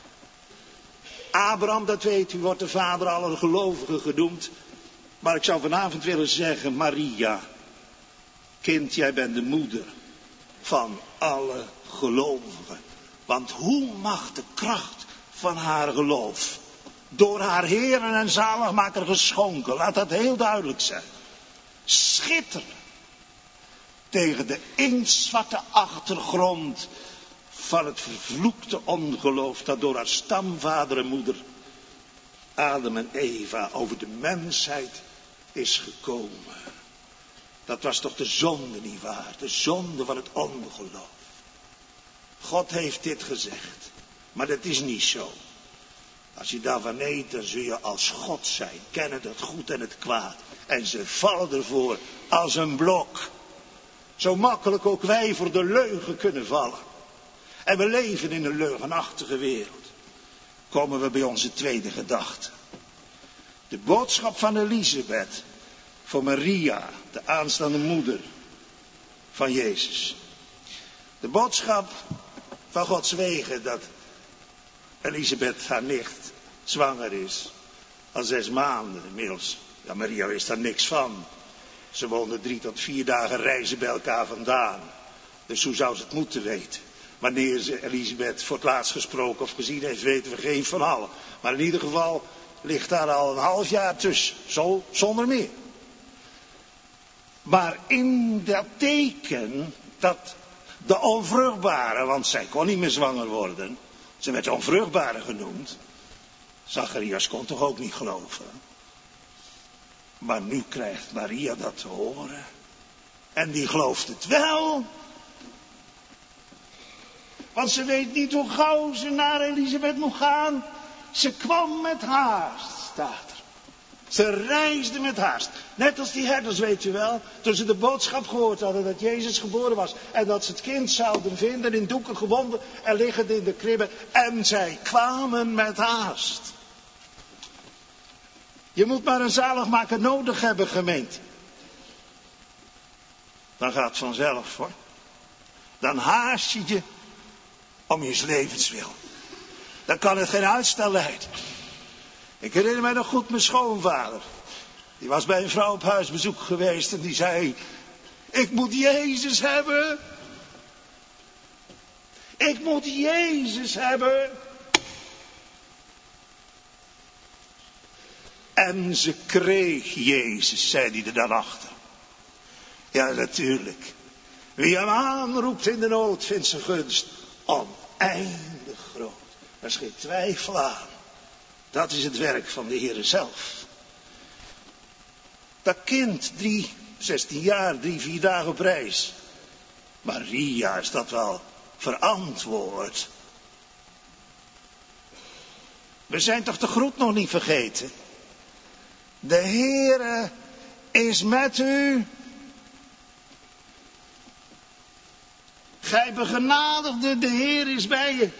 Abraham, dat weet u, wordt de vader aller gelovigen genoemd. Maar ik zou vanavond willen zeggen, Maria, kind, jij bent de moeder van alle gelovigen. Want hoe mag de kracht van haar geloof door haar Heeren en Zaligmaker geschonken, laat dat heel duidelijk zijn, schitteren tegen de inktzwarte achtergrond van het vervloekte ongeloof dat door haar stamvader en moeder Adam en Eva over de mensheid is gekomen. Dat was toch de zonde, nietwaar? De zonde van het ongeloof. God heeft dit gezegd, maar dat is niet zo. Als je daarvan eet, dan zul je als God zijn, kennen het goed en het kwaad. En ze vallen ervoor als een blok. Zo makkelijk ook wij voor de leugen kunnen vallen. En we leven in een leugenachtige wereld. Komen we bij onze tweede gedachte. De boodschap van Elisabeth voor Maria, de aanstaande moeder van Jezus. De boodschap van Gods wegen dat Elisabeth, haar nicht, zwanger is. Al zes maanden inmiddels. Ja, Maria wist daar niks van. Ze woonden drie tot vier dagen reizen bij elkaar vandaan. Dus hoe zou ze het moeten weten? Wanneer ze Elisabeth voor het laatst gesproken of gezien heeft, weten we geen van allen. Maar in ieder geval ligt daar al een half jaar tussen. Zo, zonder meer. Maar in dat teken dat de onvruchtbare, want zij kon niet meer zwanger worden. Ze werd onvruchtbare genoemd. Zacharias kon toch ook niet geloven. Maar nu krijgt Maria dat te horen. En die gelooft het wel. Want ze weet niet hoe gauw ze naar Elisabeth moet gaan. Ze kwam met haast, staat er. Ze reisde met haast. Net als die herders, weet u wel. Toen ze de boodschap gehoord hadden dat Jezus geboren was. En dat ze het kind zouden vinden in doeken gewonden en liggend in de kribbe. En zij kwamen met haast. Je moet maar een zaligmaker nodig hebben, gemeente. Dan gaat het vanzelf, hoor. Dan haast je je om je levenswil. Dan kan het geen uitstel leiden. Ik herinner mij nog goed mijn schoonvader. Die was bij een vrouw op huisbezoek geweest en die zei: ik moet Jezus hebben. Ik moet Jezus hebben. En ze kreeg Jezus, zei hij er dan achter. Ja, natuurlijk. Wie hem aanroept in de nood vindt zijn gunst oneindig groot. Er is geen twijfel aan. Dat is het werk van de Heere zelf. Dat kind, drie, zestien jaar, drie, vier dagen op reis. Maria, is dat wel verantwoord? We zijn toch de groet nog niet vergeten? De Heere is met u. Gij begenadigde, de Heer is bij je.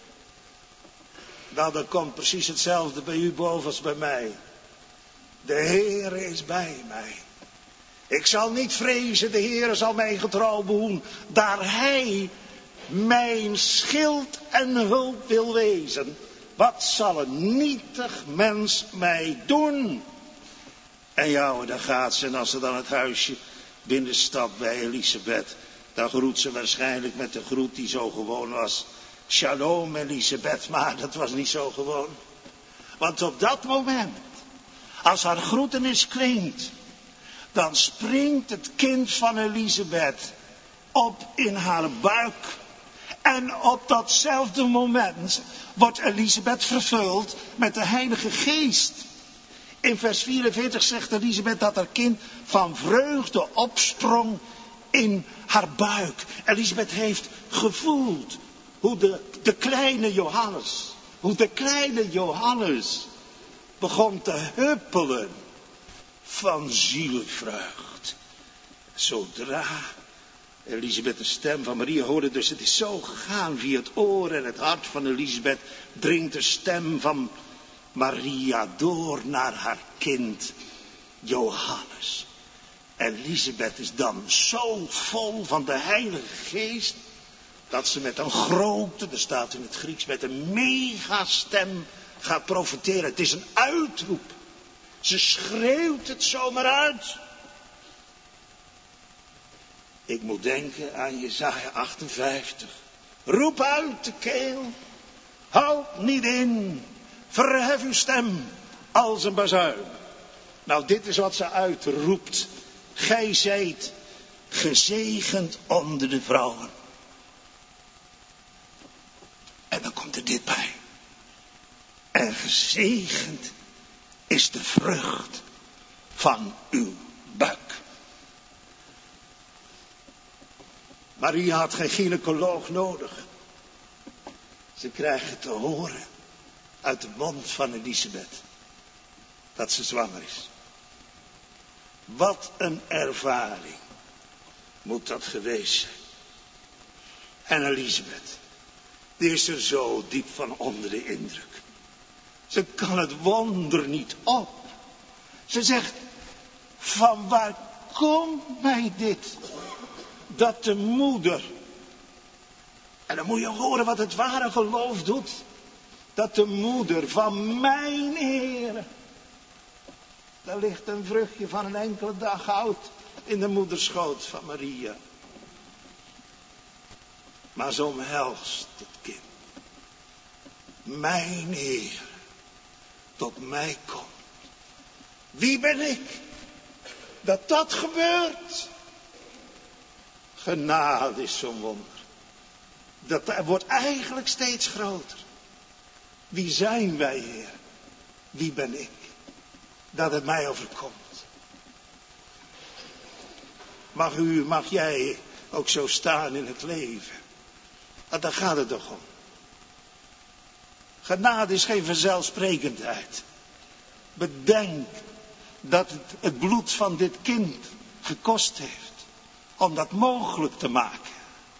Nou, dan komt precies hetzelfde bij u boven als bij mij. De Heer is bij mij. Ik zal niet vrezen, de Heer zal mij getrouw behoeden. Daar Hij mijn schild en hulp wil wezen. Wat zal een nietig mens mij doen? En ja, daar gaat ze. En als ze dan het huisje binnenstapt bij Elisabeth, dan groet ze waarschijnlijk met de groet die zo gewoon was. Shalom Elisabeth, maar dat was niet zo gewoon. Want op dat moment, als haar groetenis klinkt, dan springt het kind van Elisabeth op in haar buik. En op datzelfde moment wordt Elisabeth vervuld met de Heilige Geest. In vers vierenveertig zegt Elisabeth dat haar kind van vreugde opsprong in haar buik. Elisabeth heeft gevoeld hoe de, de kleine Johannes, hoe de kleine Johannes begon te huppelen van zielvreugd. Zodra Elisabeth de stem van Maria hoorde, dus het is zo gegaan via het oor en het hart van Elisabeth, dringt de stem van Maria door naar haar kind Johannes. Elisabeth is dan zo vol van de Heilige Geest, dat ze met een grote, er staat in het Grieks, met een megastem gaat profeteren. Het is een uitroep. Ze schreeuwt het zomaar uit. Ik moet denken aan Jesaja achtenvijftig. Roep uit de keel. Houd niet in. Verhef uw stem als een bazuin. Nou, dit is wat ze uitroept. Gij zijt gezegend onder de vrouwen. En dan komt er dit bij. En gezegend is de vrucht van uw buik. Maria had geen gynaecoloog nodig. Ze krijgt het te horen uit de mond van Elisabeth dat ze zwanger is. Wat een ervaring moet dat geweest zijn. En Elisabeth, die is er zo diep van onder de indruk. Ze kan het wonder niet op. Ze zegt, van waar komt mij dit? Dat de moeder, en dan moet je horen wat het ware geloof doet, dat de moeder van mijn Heer, daar ligt een vruchtje van een enkele dag oud in de moederschoot van Maria. Maar ze omhelst het kind. Mijn Heer, tot mij komt. Wie ben ik? Dat dat gebeurt. Genade is zo'n wonder. Dat wordt eigenlijk steeds groter. Wie zijn wij, Heer? Wie ben ik? Dat het mij overkomt. Mag u, mag jij ook zo staan in het leven? Want daar gaat het toch om. Genade is geen vanzelfsprekendheid. Bedenk dat het het bloed van dit kind gekost heeft om dat mogelijk te maken.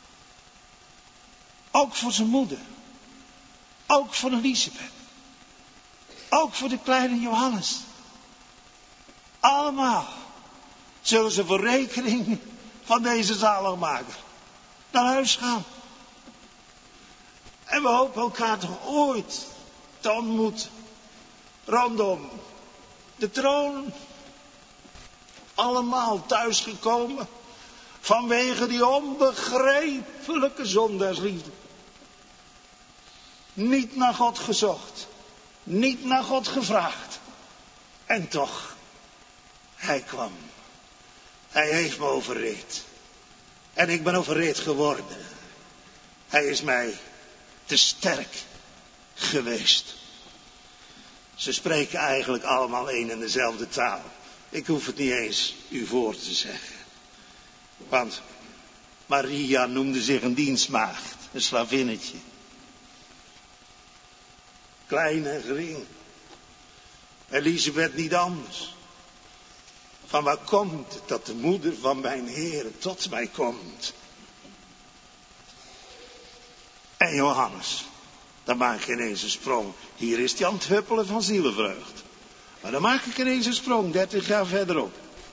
Ook voor zijn moeder. Ook voor Elisabeth. Ook voor de kleine Johannes. Allemaal zullen ze voor rekening van deze zaligmaker naar huis gaan. En we hopen elkaar toch ooit te ontmoeten. Rondom de troon. Allemaal thuisgekomen. Vanwege die onbegrijpelijke zondagsliefde. Niet naar God gezocht. Niet naar God gevraagd. En toch. Hij kwam. Hij heeft me overreed. En ik ben overreed geworden. Hij is mij te sterk geweest. Ze spreken eigenlijk allemaal één en dezelfde taal. Ik hoef het niet eens u voor te zeggen. Want Maria noemde zich een dienstmaagd, een slavinnetje. Klein en gering. Elisabeth niet anders. Van waar komt het dat de moeder van mijn Heer tot mij komt? En Johannes, dan maak ik ineens een sprong. Hier is die aan het huppelen van zielenvreugd. Maar dan maak ik ineens een sprong, dertig jaar verderop.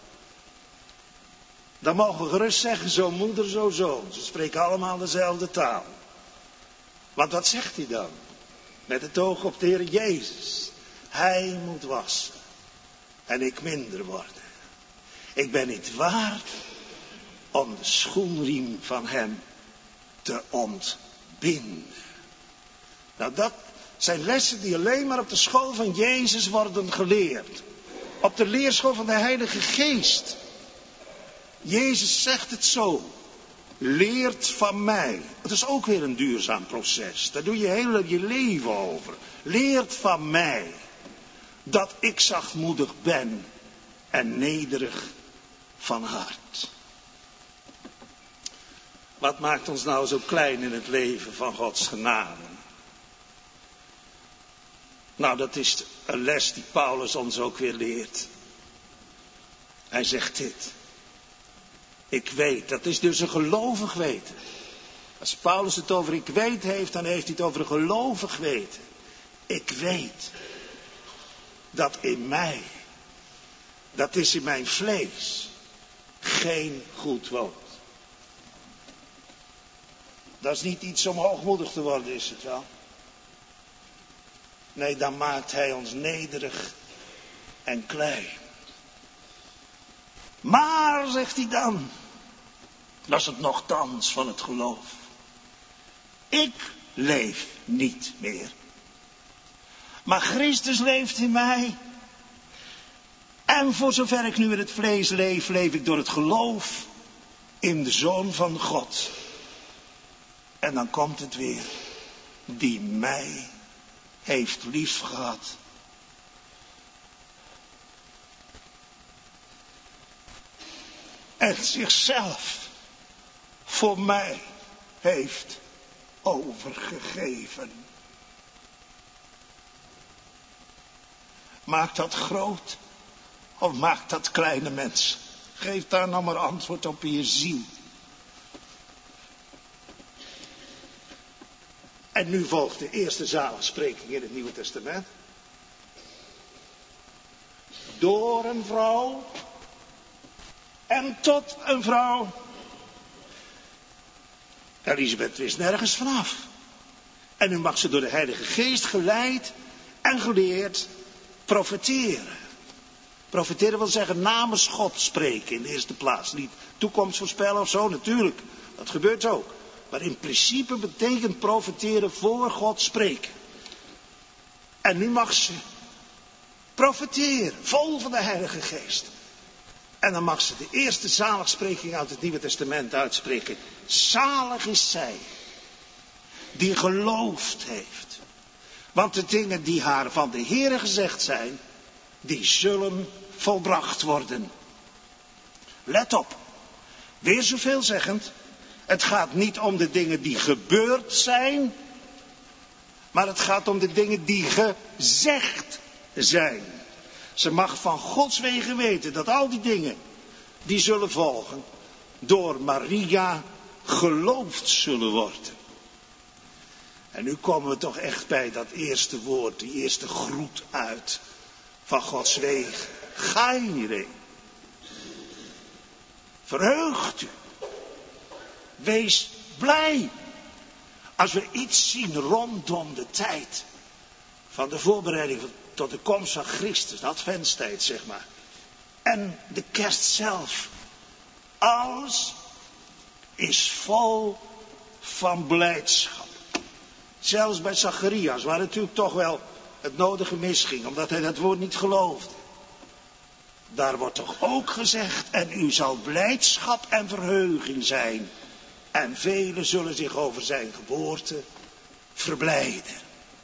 Dan mogen we gerust zeggen, zo moeder, zo zoon. Ze spreken allemaal dezelfde taal. Want wat zegt hij dan? Met het oog op de Heer Jezus. Hij moet wassen. En ik minder worden. Ik ben niet waard om de schoenriem van hem te ontbinden. Nou, dat zijn lessen die alleen maar op de school van Jezus worden geleerd. Op de leerschool van de Heilige Geest. Jezus zegt het zo. Leert van mij. Het is ook weer een duurzaam proces. Daar doe je heel je leven over. Leert van mij. Dat ik zachtmoedig ben. En nederig van hart. Wat maakt ons nou zo klein in het leven van Gods genade? Nou, dat is een les die Paulus ons ook weer leert. Hij zegt dit. Ik weet, dat is dus een gelovig weten. Als Paulus het over ik weet heeft, dan heeft hij het over een gelovig weten. Ik weet dat in mij, dat is in mijn vlees, geen goed woont. Dat is niet iets om hoogmoedig te worden, is het wel. Nee, dan maakt hij ons nederig en klein. Maar, zegt hij dan, dat is het nochtans van het geloof. Ik leef niet meer. Maar Christus leeft in mij. En voor zover ik nu in het vlees leef, leef ik door het geloof in de Zoon van God. En dan komt het weer. Die mij heeft lief gehad. En zichzelf voor mij heeft overgegeven. Maakt dat groot of maakt dat kleine mens? Geef daar nou maar antwoord op in je ziel. En nu volgt de eerste zaligspreking in het Nieuwe Testament. Door een vrouw en tot een vrouw. Elisabeth wist nergens vanaf. En nu mag ze door de Heilige Geest geleid en geleerd profeteren. Profeteren wil zeggen namens God spreken in de eerste plaats. Niet toekomst voorspellen of zo, natuurlijk. Dat gebeurt ook. Maar in principe betekent profeteren voor God spreken. En nu mag ze profeteren, vol van de Heilige Geest. En dan mag ze de eerste zaligspreking uit het Nieuwe Testament uitspreken. Zalig is zij die geloofd heeft. Want de dingen die haar van de Heere gezegd zijn, die zullen volbracht worden. Let op, weer zoveel zeggend, het gaat niet om de dingen die gebeurd zijn, maar het gaat om de dingen die gezegd zijn. Ze mag van Gods wegen weten dat al die dingen die zullen volgen, door Maria geloofd zullen worden. En nu komen we toch echt bij dat eerste woord, die eerste groet uit van Gods wegen. Gaire. Verheugt u. Wees blij. Als we iets zien rondom de tijd van de voorbereiding tot de komst van Christus, de adventstijd zeg maar. En de kerst zelf. Alles is vol van blijdschap. Zelfs bij Zacharias, waar natuurlijk toch wel het nodige misging, omdat hij dat woord niet geloofde. Daar wordt toch ook gezegd, en u zal blijdschap en verheuging zijn. En velen zullen zich over zijn geboorte verblijden.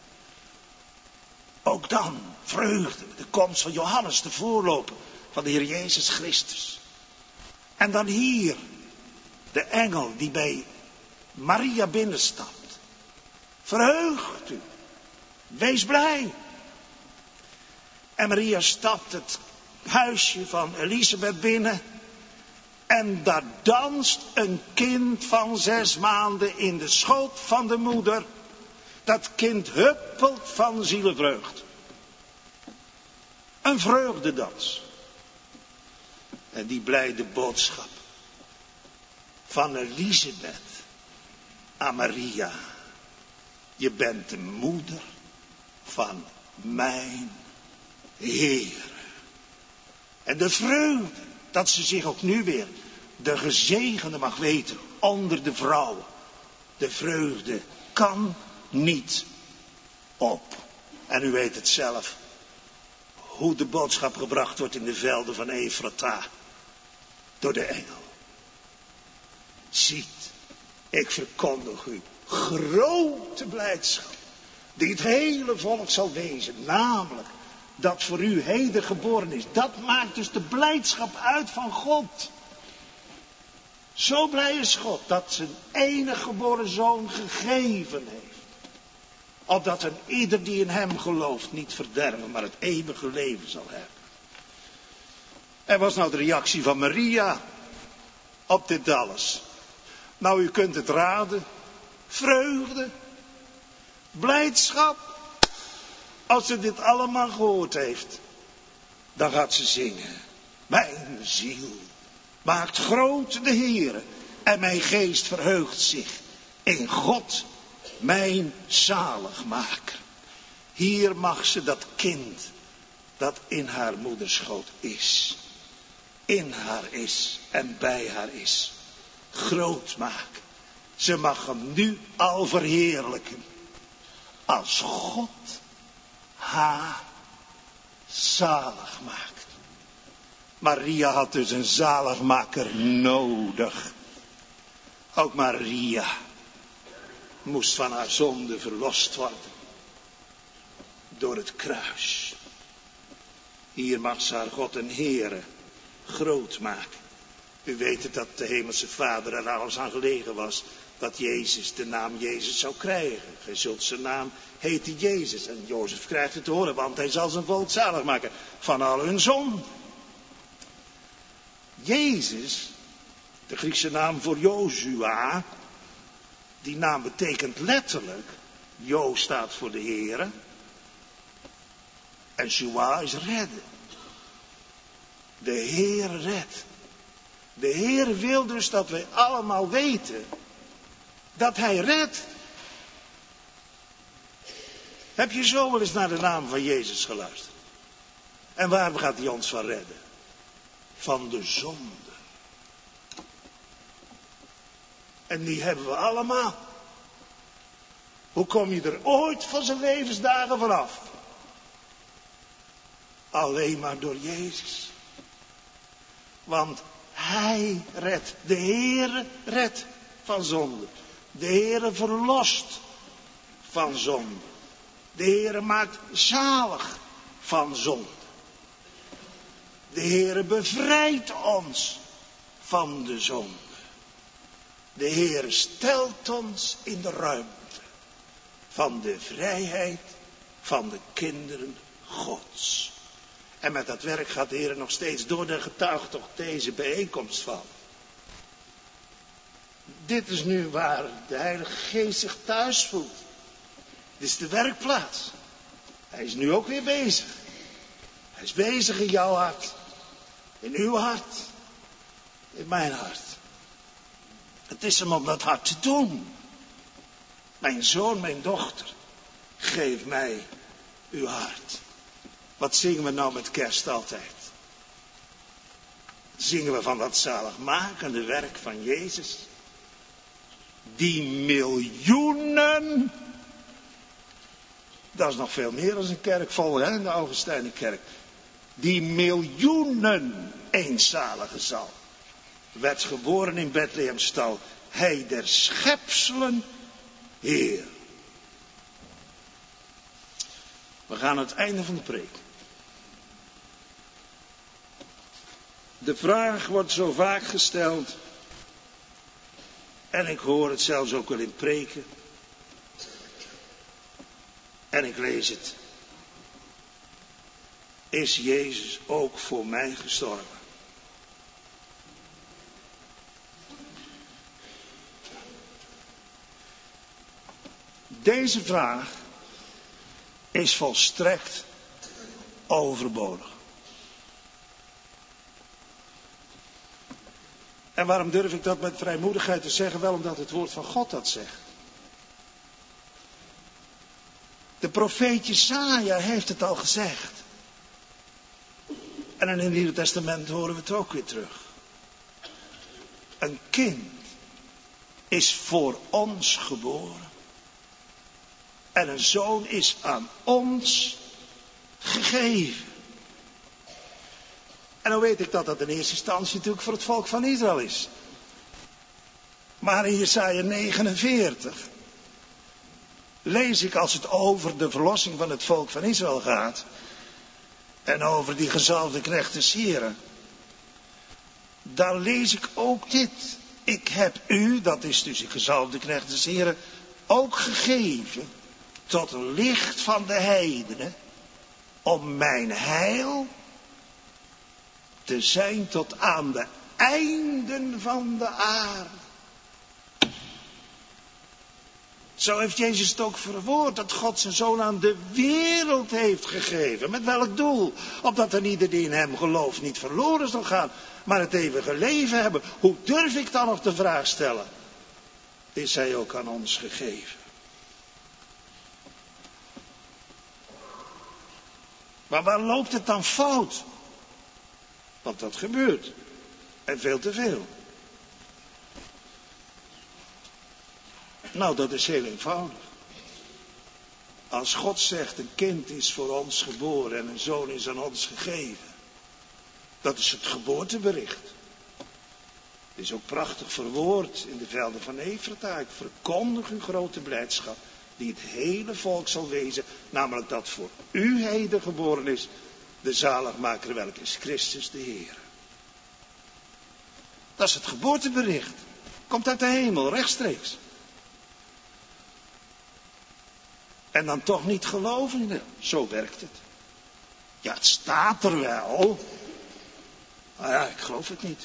Ook dan vreugde de komst van Johannes, de voorloper van de Heer Jezus Christus. En dan hier, de engel die bij Maria binnenstapt. Verheugt u, wees blij. En Maria stapt het huisje van Elisabeth binnen. En daar danst een kind van zes maanden in de schoot van de moeder. Dat kind huppelt van zielevreugd. Een vreugdedans. En die blijde boodschap van Elisabeth aan Maria. Je bent de moeder van mijn Heer. En de vreugde dat ze zich ook nu weer de gezegende mag weten onder de vrouwen. De vreugde kan niet op. En u weet het zelf. Hoe de boodschap gebracht wordt in de velden van Efrata. Door de engel. Ziet, ik verkondig u grote blijdschap. Die het hele volk zal wezen. Namelijk dat voor u heden geboren is. Dat maakt dus de blijdschap uit van God. Zo blij is God dat zijn enige geboren zoon gegeven heeft. Opdat een ieder die in hem gelooft niet verderven, maar het eeuwige leven zal hebben. En wat is nou de reactie van Maria op dit alles? Nou, u kunt het raden. Vreugde. Blijdschap. Als ze dit allemaal gehoord heeft, dan gaat ze zingen. Mijn ziel maakt groot de Heere en mijn geest verheugt zich in God, mijn zaligmaker. Hier mag ze dat kind dat in haar moederschoot is, in haar is en bij haar is, groot maken. Ze mag hem nu al verheerlijken als God haar zalig maakt. Maria had dus een zaligmaker nodig. Ook Maria moest van haar zonde verlost worden. Door het kruis. Hier mag ze haar God en Heere groot maken. U weet het dat de hemelse Vader er alles aan gelegen was. Dat Jezus de naam Jezus zou krijgen. Gij zult zijn naam heten Jezus. En Jozef krijgt het te horen, want hij zal zijn volk zalig maken van al hun zonden. Jezus, de Griekse naam voor Jozua, die naam betekent letterlijk, Jo staat voor de Heere, en Jua is redden. De Heer redt. De Heer wil dus dat wij allemaal weten dat Hij redt. Heb je zo wel eens naar de naam van Jezus geluisterd? En waar gaat Hij ons van redden? Van de zonde. En die hebben we allemaal. Hoe kom je er ooit van zijn levensdagen vanaf? Alleen maar door Jezus. Want Hij redt. De Heere redt van zonde. De Heere verlost van zonde. De Heere maakt zalig van zonde. De Heere bevrijdt ons van de zonde. De Heere stelt ons in de ruimte van de vrijheid van de kinderen Gods. En met dat werk gaat de Heer nog steeds door. De getuigt toch deze bijeenkomst van. Dit is nu waar de Heilige Geest zich thuis voelt. Dit is de werkplaats. Hij is nu ook weer bezig. Hij is bezig in jouw hart. In uw hart. In mijn hart. Het is hem om dat hart te doen. Mijn zoon, mijn dochter. Geef mij uw hart. Wat zingen we nou met kerst altijd? Zingen we van dat zaligmakende werk van Jezus. Die miljoenen. Dat is nog veel meer dan een kerk vol, hè, in de Augustijnenkerk. Die miljoenen eenzalige zal. Werd geboren in Bethlehemstal. Hij der schepselen Heer. We gaan aan het einde van de preek. De vraag wordt zo vaak gesteld. En ik hoor het zelfs ook wel in preken. En ik lees het. Is Jezus ook voor mij gestorven? Deze vraag is volstrekt overbodig. En waarom durf ik dat met vrijmoedigheid te zeggen? Wel omdat het woord van God dat zegt. De profeet Jesaja heeft het al gezegd. En in het Nieuwe Testament horen we het ook weer terug. Een kind is voor ons geboren. En een zoon is aan ons gegeven. En dan weet ik dat dat in eerste instantie natuurlijk voor het volk van Israël is. Maar in Jesaja negenenveertig lees ik, als het over de verlossing van het volk van Israël gaat. En over die gezalfde knechten Sieren. Dan lees ik ook dit. Ik heb u, dat is dus die gezalfde knechten Sieren, ook gegeven tot een licht van de heidenen, om mijn heil te zijn tot aan de einden van de aarde. Zo heeft Jezus het ook verwoord, dat God zijn zoon aan de wereld heeft gegeven. Met welk doel? Opdat er ieder die in hem gelooft niet verloren zal gaan, maar het eeuwige leven hebben. Hoe durf ik dan nog de vraag stellen? Is hij ook aan ons gegeven? Maar waar loopt het dan fout? Want dat gebeurt. En veel te veel. Nou, dat is heel eenvoudig. Als God zegt, een kind is voor ons geboren en een zoon is aan ons gegeven. Dat is het geboortebericht. Het is ook prachtig verwoord in de velden van Efrata. Ik verkondig uw grote blijdschap, die het hele volk zal wezen. Namelijk dat voor u heden geboren is, de zaligmaker, welk is Christus de Heer. Dat is het geboortebericht. Komt uit de hemel, rechtstreeks. En dan toch niet geloven. Zo werkt het. Ja, het staat er wel. Maar ja, ik geloof het niet.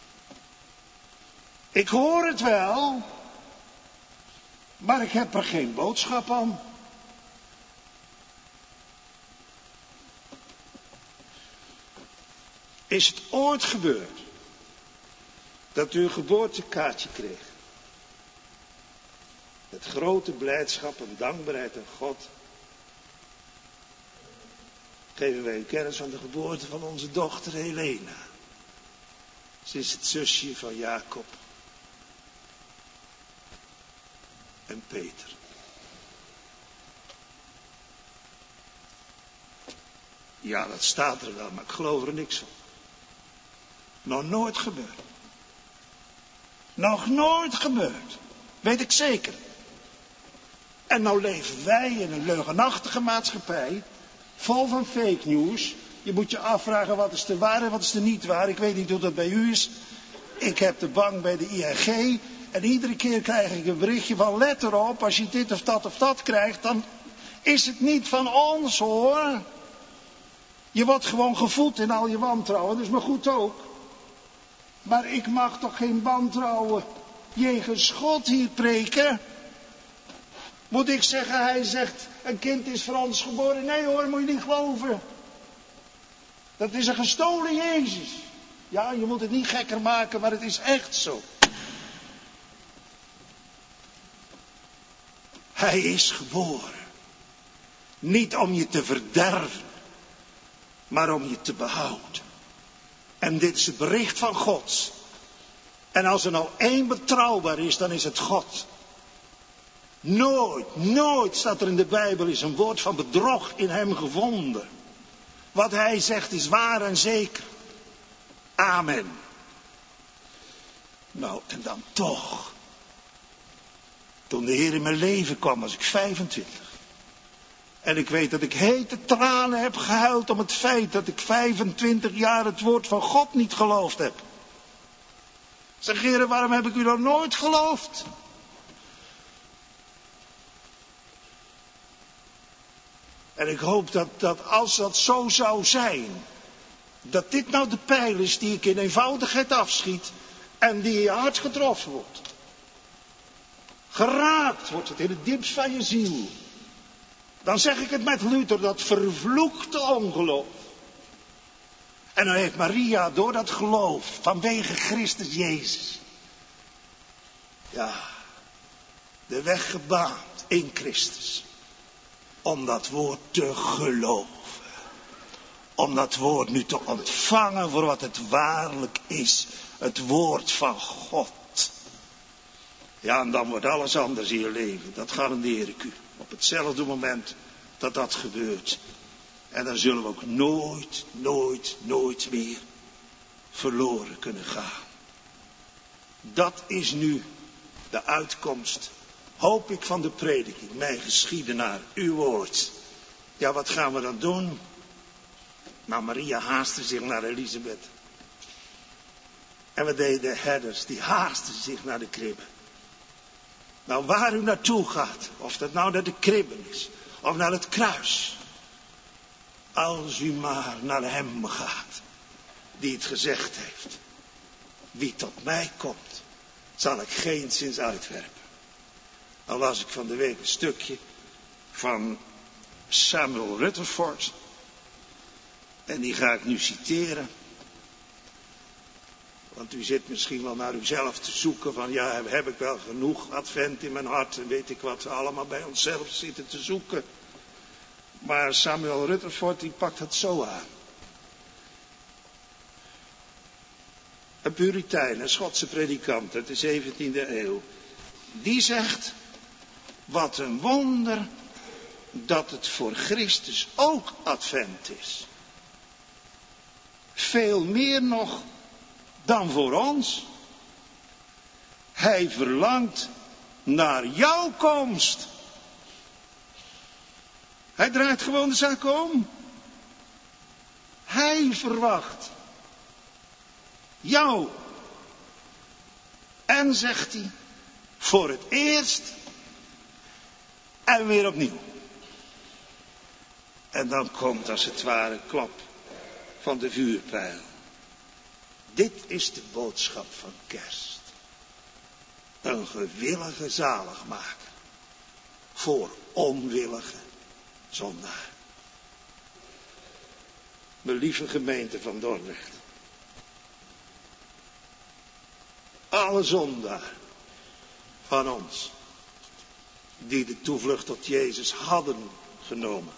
Ik hoor het wel. Maar ik heb er geen boodschap aan. Is het ooit gebeurd dat u een geboortekaartje kreeg? Met grote blijdschap en dankbaarheid aan God geven wij u kennis van de geboorte van onze dochter Helena. Ze is het zusje van Jacob. en Peter. Ja, dat staat er wel, maar ik geloof er niks van. Nog nooit gebeurd. Nog nooit gebeurd. Weet ik zeker. En nou leven wij in een leugenachtige maatschappij. Vol van fake news. Je moet je afvragen wat is er waar en wat is er niet waar. Ik weet niet hoe dat bij u is. Ik heb de bank bij de I N G. En iedere keer krijg ik een berichtje van let erop. Als je dit of dat of dat krijgt, dan is het niet van ons hoor. Je wordt gewoon gevoed in al je wantrouwen. Dat is maar goed ook. Maar ik mag toch geen wantrouwen jegens God hier preken? Moet ik zeggen, hij zegt, een kind is voor ons geboren. Nee hoor, moet je niet geloven. Dat is een gestolen Jezus. Ja, je moet het niet gekker maken, maar het is echt zo. Hij is geboren. Niet om je te verderven, maar om je te behouden. En dit is het bericht van God. En als er nou één betrouwbaar is, dan is het God. Nooit, nooit staat er in de Bijbel is een woord van bedrog in hem gevonden. Wat hij zegt is waar en zeker. Amen. Nou, en dan toch. Toen de Heer in mijn leven kwam, was ik vijfentwintig. En ik weet dat ik hete tranen heb gehuild om het feit dat ik vijfentwintig jaar het woord van God niet geloofd heb. Zeg, heren, waarom heb ik u dan nooit geloofd? En ik hoop dat, dat als dat zo zou zijn, dat dit nou de pijl is die ik in eenvoudigheid afschiet en die in je hart getroffen wordt. Geraakt wordt het in het diepst van je ziel. Dan zeg ik het met Luther, dat vervloekte ongeloof. En dan heeft Maria door dat geloof, vanwege Christus Jezus, ja, de weg gebaand in Christus. Om dat woord te geloven. Om dat woord nu te ontvangen voor wat het waarlijk is. Het woord van God. Ja, en dan wordt alles anders in je leven. Dat garandeer ik u. Op hetzelfde moment dat dat gebeurt. En dan zullen we ook nooit, nooit, nooit meer verloren kunnen gaan. Dat is nu de uitkomst, hoop ik, van de prediking. Mijn geschiedenaar, uw woord. Ja, wat gaan we dan doen? Nou, Maria haastte zich naar Elisabeth. En wat deden de herders? Die haasten zich naar de kribbe. Nou, waar u naartoe gaat, of dat nou naar de kribben is, of naar het kruis. Als u maar naar hem gaat, die het gezegd heeft. Wie tot mij komt, zal ik geenszins uitwerpen. Al las ik van de week een stukje van Samuel Rutherford. En die ga ik nu citeren. Want u zit misschien wel naar uzelf te zoeken van, ja, heb ik wel genoeg advent in mijn hart en weet ik wat we allemaal bij onszelf zitten te zoeken. Maar Samuel Rutherford die pakt het zo aan. Een Puritein, een Schotse predikant uit de zeventiende eeuw. Die zegt, wat een wonder dat het voor Christus ook advent is. Veel meer nog dan voor ons. Hij verlangt naar jouw komst. Hij draait gewoon de zaak om. Hij verwacht jou. En zegt hij, voor het eerst en weer opnieuw. En dan komt als het ware klap van de vuurpijl. Dit is de boodschap van kerst. Een gewillige zaligmaker voor onwillige zondaar. Mijn lieve gemeente van Dordrecht. Alle zondaar van ons die de toevlucht tot Jezus hadden genomen.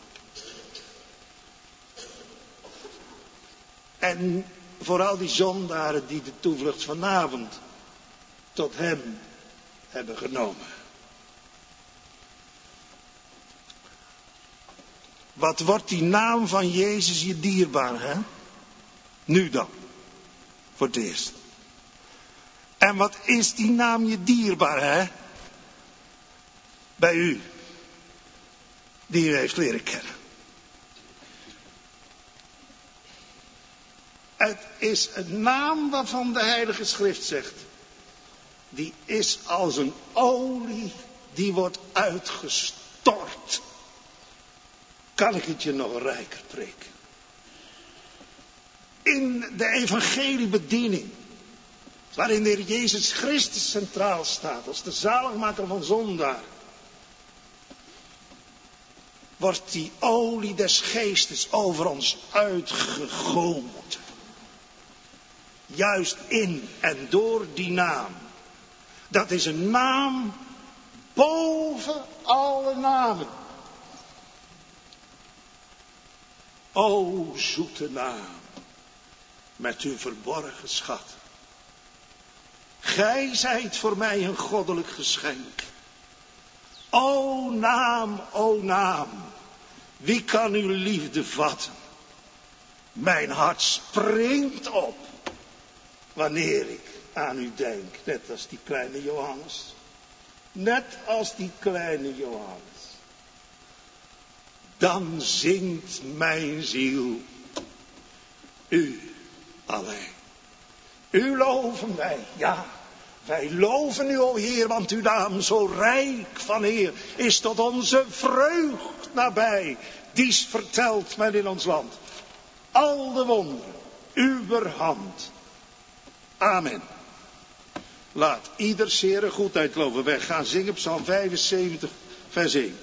En vooral die zondaren die de toevlucht vanavond tot hem hebben genomen. Wat wordt die naam van Jezus je dierbaar, hè? Nu dan. Voor het eerst. En wat is die naam je dierbaar, hè? Bij u. Die u heeft leren kennen. Het is een naam waarvan de Heilige Schrift zegt. Die is als een olie die wordt uitgestort. Kan ik het je nog rijker preken? In de evangeliebediening, waarin de Heer Jezus Christus centraal staat als de zaligmaker van zondaar, wordt die olie des geestes over ons uitgegoten. Juist in en door die naam. Dat is een naam boven alle namen. O zoete naam, met uw verborgen schat. Gij zijt voor mij een goddelijk geschenk. O naam, o naam, wie kan uw liefde vatten? Mijn hart springt op wanneer ik aan u denk, net als die kleine Johannes. Net als die kleine Johannes. Dan zingt mijn ziel u alleen. U loven wij, ja. Wij loven u, o Heer, want uw naam zo rijk van eer is tot onze vreugd nabij. Dies vertelt men in ons land. Al de wonderen, uwer hand. Amen. Laat ieder zere goedheid loven. Wij gaan zingen Psalm vijfenzeventig, vers één.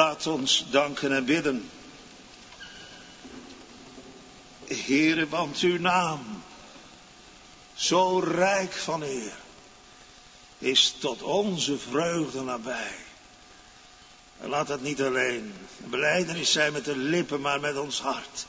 laat ons danken en bidden. Heere, want uw naam, zo rijk van eer, is tot onze vreugde nabij. En laat het niet alleen een belijdenis zijn met de lippen, maar met ons hart.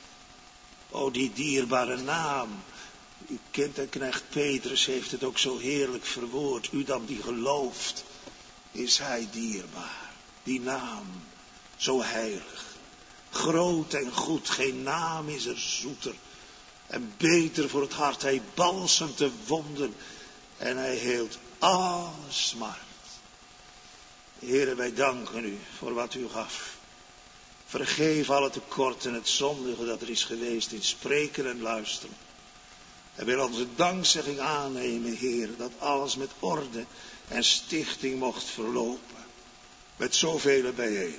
O, die dierbare naam. Uw kind en knecht Petrus heeft het ook zo heerlijk verwoord. U dan die gelooft, is hij dierbaar. Die naam, zo heilig. Groot en goed, geen naam is er zoeter. En beter voor het hart, hij balsemt de wonden. En hij heelt alle smart. Heere, wij danken u voor wat u gaf. Vergeef alle tekorten en het zondige dat er is geweest in spreken en luisteren. En wil onze dankzegging aannemen, Heer, dat alles met orde en stichting mocht verlopen. Met zoveel bijeen.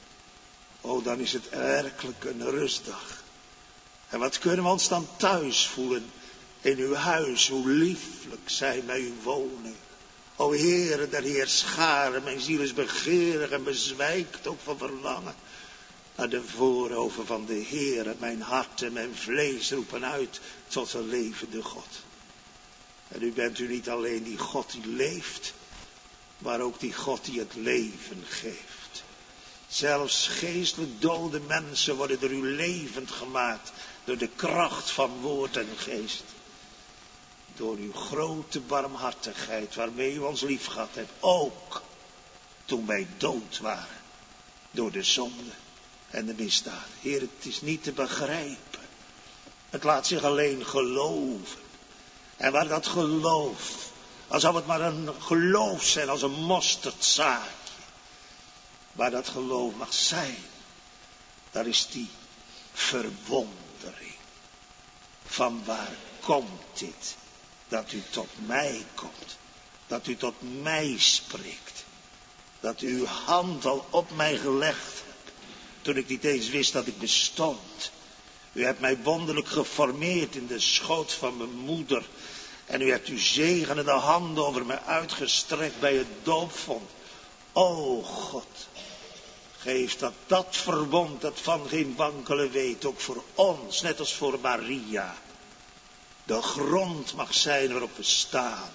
O, dan is het werkelijk een rustdag. En wat kunnen we ons dan thuis voelen in uw huis, hoe lieflijk zij bij u wonen. O Heere, der Heer scharen, mijn ziel is begeerig en bezwijkt ook van verlangen. Naar de voorhoven van de Heere, mijn hart en mijn vlees roepen uit tot een levende God. En u bent u niet alleen die God die leeft, maar ook die God die het leven geeft. Zelfs geestelijk dode mensen worden door u levend gemaakt, door de kracht van woord en geest. Door uw grote barmhartigheid waarmee u ons lief gehad hebt, ook toen wij dood waren, door de zonde en de misdaad. Heer, het is niet te begrijpen. Het laat zich alleen geloven. En waar dat geloof, als zou het maar een geloof zijn, als een mosterdzaadje. Waar dat geloof mag zijn, daar is die verwondering. Van waar komt dit? Dat u tot mij komt. Dat u tot mij spreekt. Dat u uw hand al op mij gelegd hebt. Toen ik niet eens wist dat ik bestond. U hebt mij wonderlijk geformeerd in de schoot van mijn moeder. En u hebt uw zegenende handen over mij uitgestrekt bij het doopvond. O God, geef dat dat verbond dat van geen wankelen weet, ook voor ons, net als voor Maria, de grond mag zijn waarop we staan.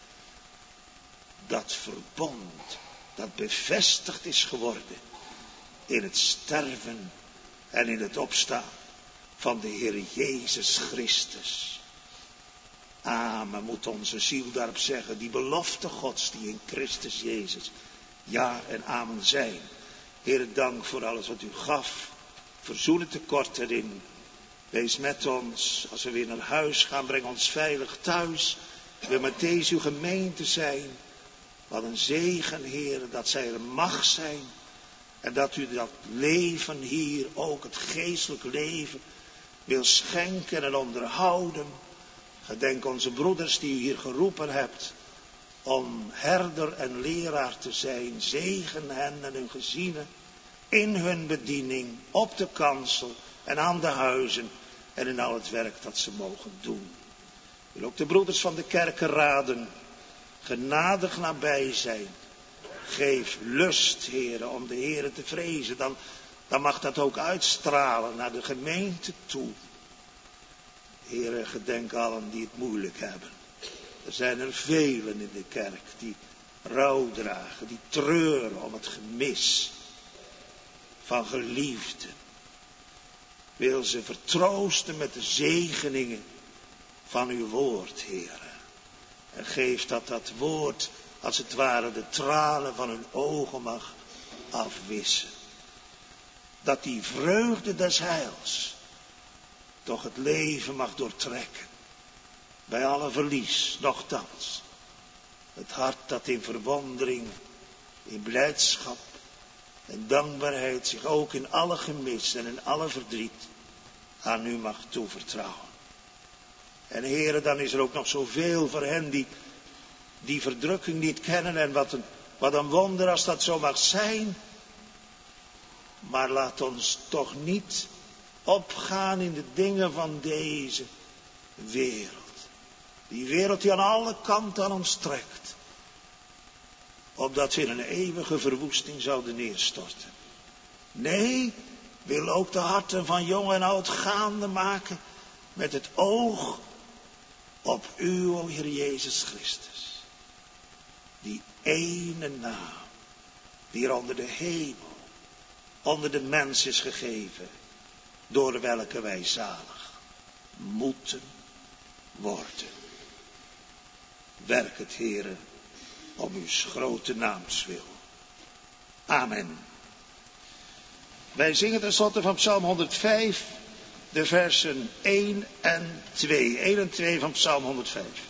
Dat verbond dat bevestigd is geworden in het sterven en in het opstaan van de Heer Jezus Christus. Amen, moet onze ziel daarop zeggen, die belofte Gods die in Christus Jezus ja en amen zijn. Heer, dank voor alles wat u gaf. Verzoen het tekort erin. Wees met ons. Als we weer naar huis gaan, breng ons veilig thuis. Wil met deze uw gemeente zijn. Wat een zegen, Heer, dat zij er mag zijn. En dat u dat leven hier, ook het geestelijk leven, wil schenken en onderhouden. Gedenk onze broeders die u hier geroepen hebt. Om herder en leraar te zijn. Zegen hen en hun gezinnen. In hun bediening, op de kansel en aan de huizen. En in al het werk dat ze mogen doen. Ik wil ook de broeders van de kerken raden. Genadig nabij zijn. Geef lust, heren, om de Heere te vrezen. Dan, dan mag dat ook uitstralen naar de gemeente toe. Heren, gedenk allen die het moeilijk hebben. Er zijn er velen in de kerk die rouw dragen, die treuren om het gemis van geliefden. Wil ze vertroosten met de zegeningen van uw woord, Heere. En geef dat dat woord, als het ware, de tranen van hun ogen mag afwissen. Dat die vreugde des heils toch het leven mag doortrekken. Bij alle verlies, nochtans. Het hart dat in verwondering, in blijdschap en dankbaarheid zich ook in alle gemis en in alle verdriet aan u mag toevertrouwen. En Heere, dan is er ook nog zoveel voor hen die die verdrukking niet kennen. En wat een, wat een wonder als dat zo mag zijn. Maar laat ons toch niet opgaan in de dingen van deze wereld. Die wereld die aan alle kanten aan ons trekt. Opdat we in een eeuwige verwoesting zouden neerstorten. Nee, wil ook de harten van jong en oud gaande maken met het oog op u, o Heer Jezus Christus. Die ene naam die er onder de hemel, onder de mens is gegeven, door welke wij zalig moeten worden. Werk het, Heere, om uw grote naams wil. Amen. Wij zingen tenslotte van Psalm honderdvijf, de versen één en twee. één en twee van Psalm honderdvijf.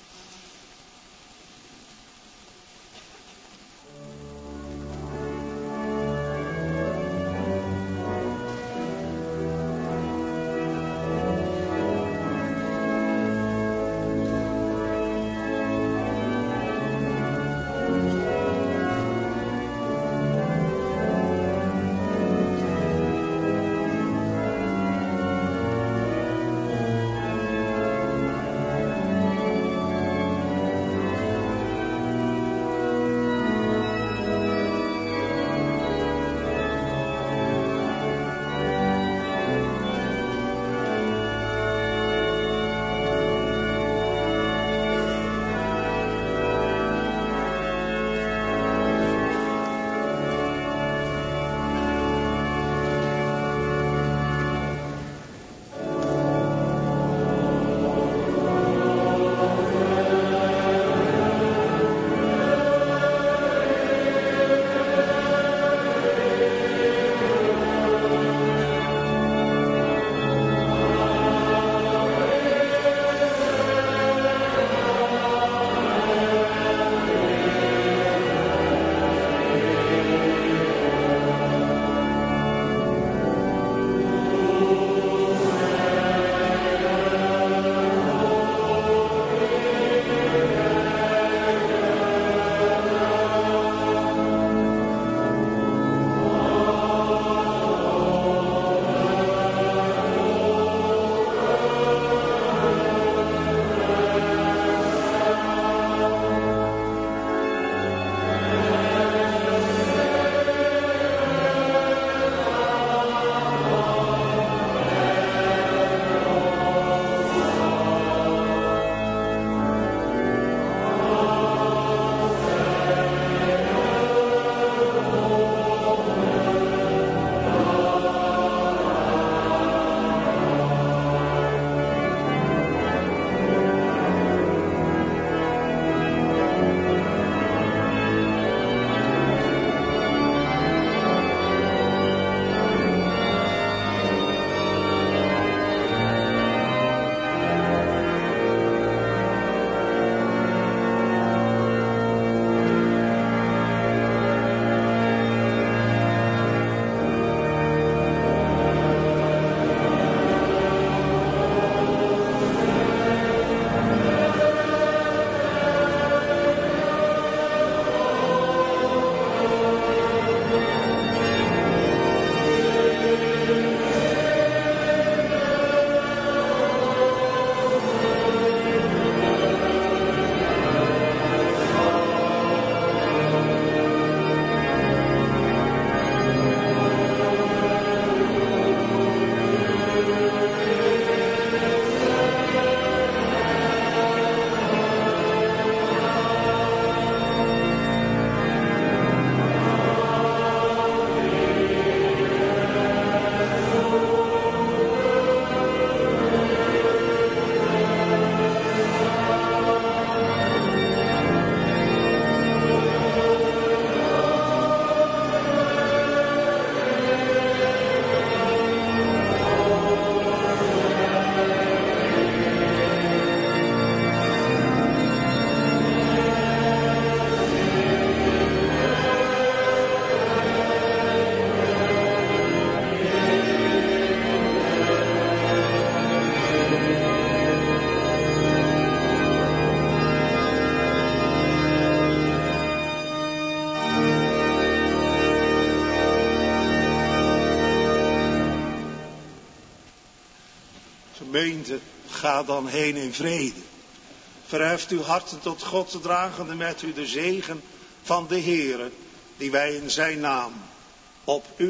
Gemeente, ga dan heen in vrede. Verheft uw harten tot God, dragende met u de zegen van de Heere, die wij in zijn naam op u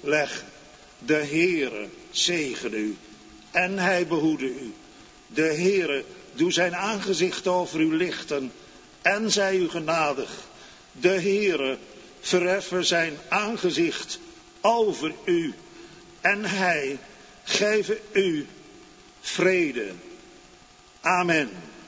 leggen. De Heere zegene u en hij behoede u. De Heere doe zijn aangezicht over u lichten en zij u genadig. De Heere verheffen zijn aangezicht over u en hij geven u vrede. Amen.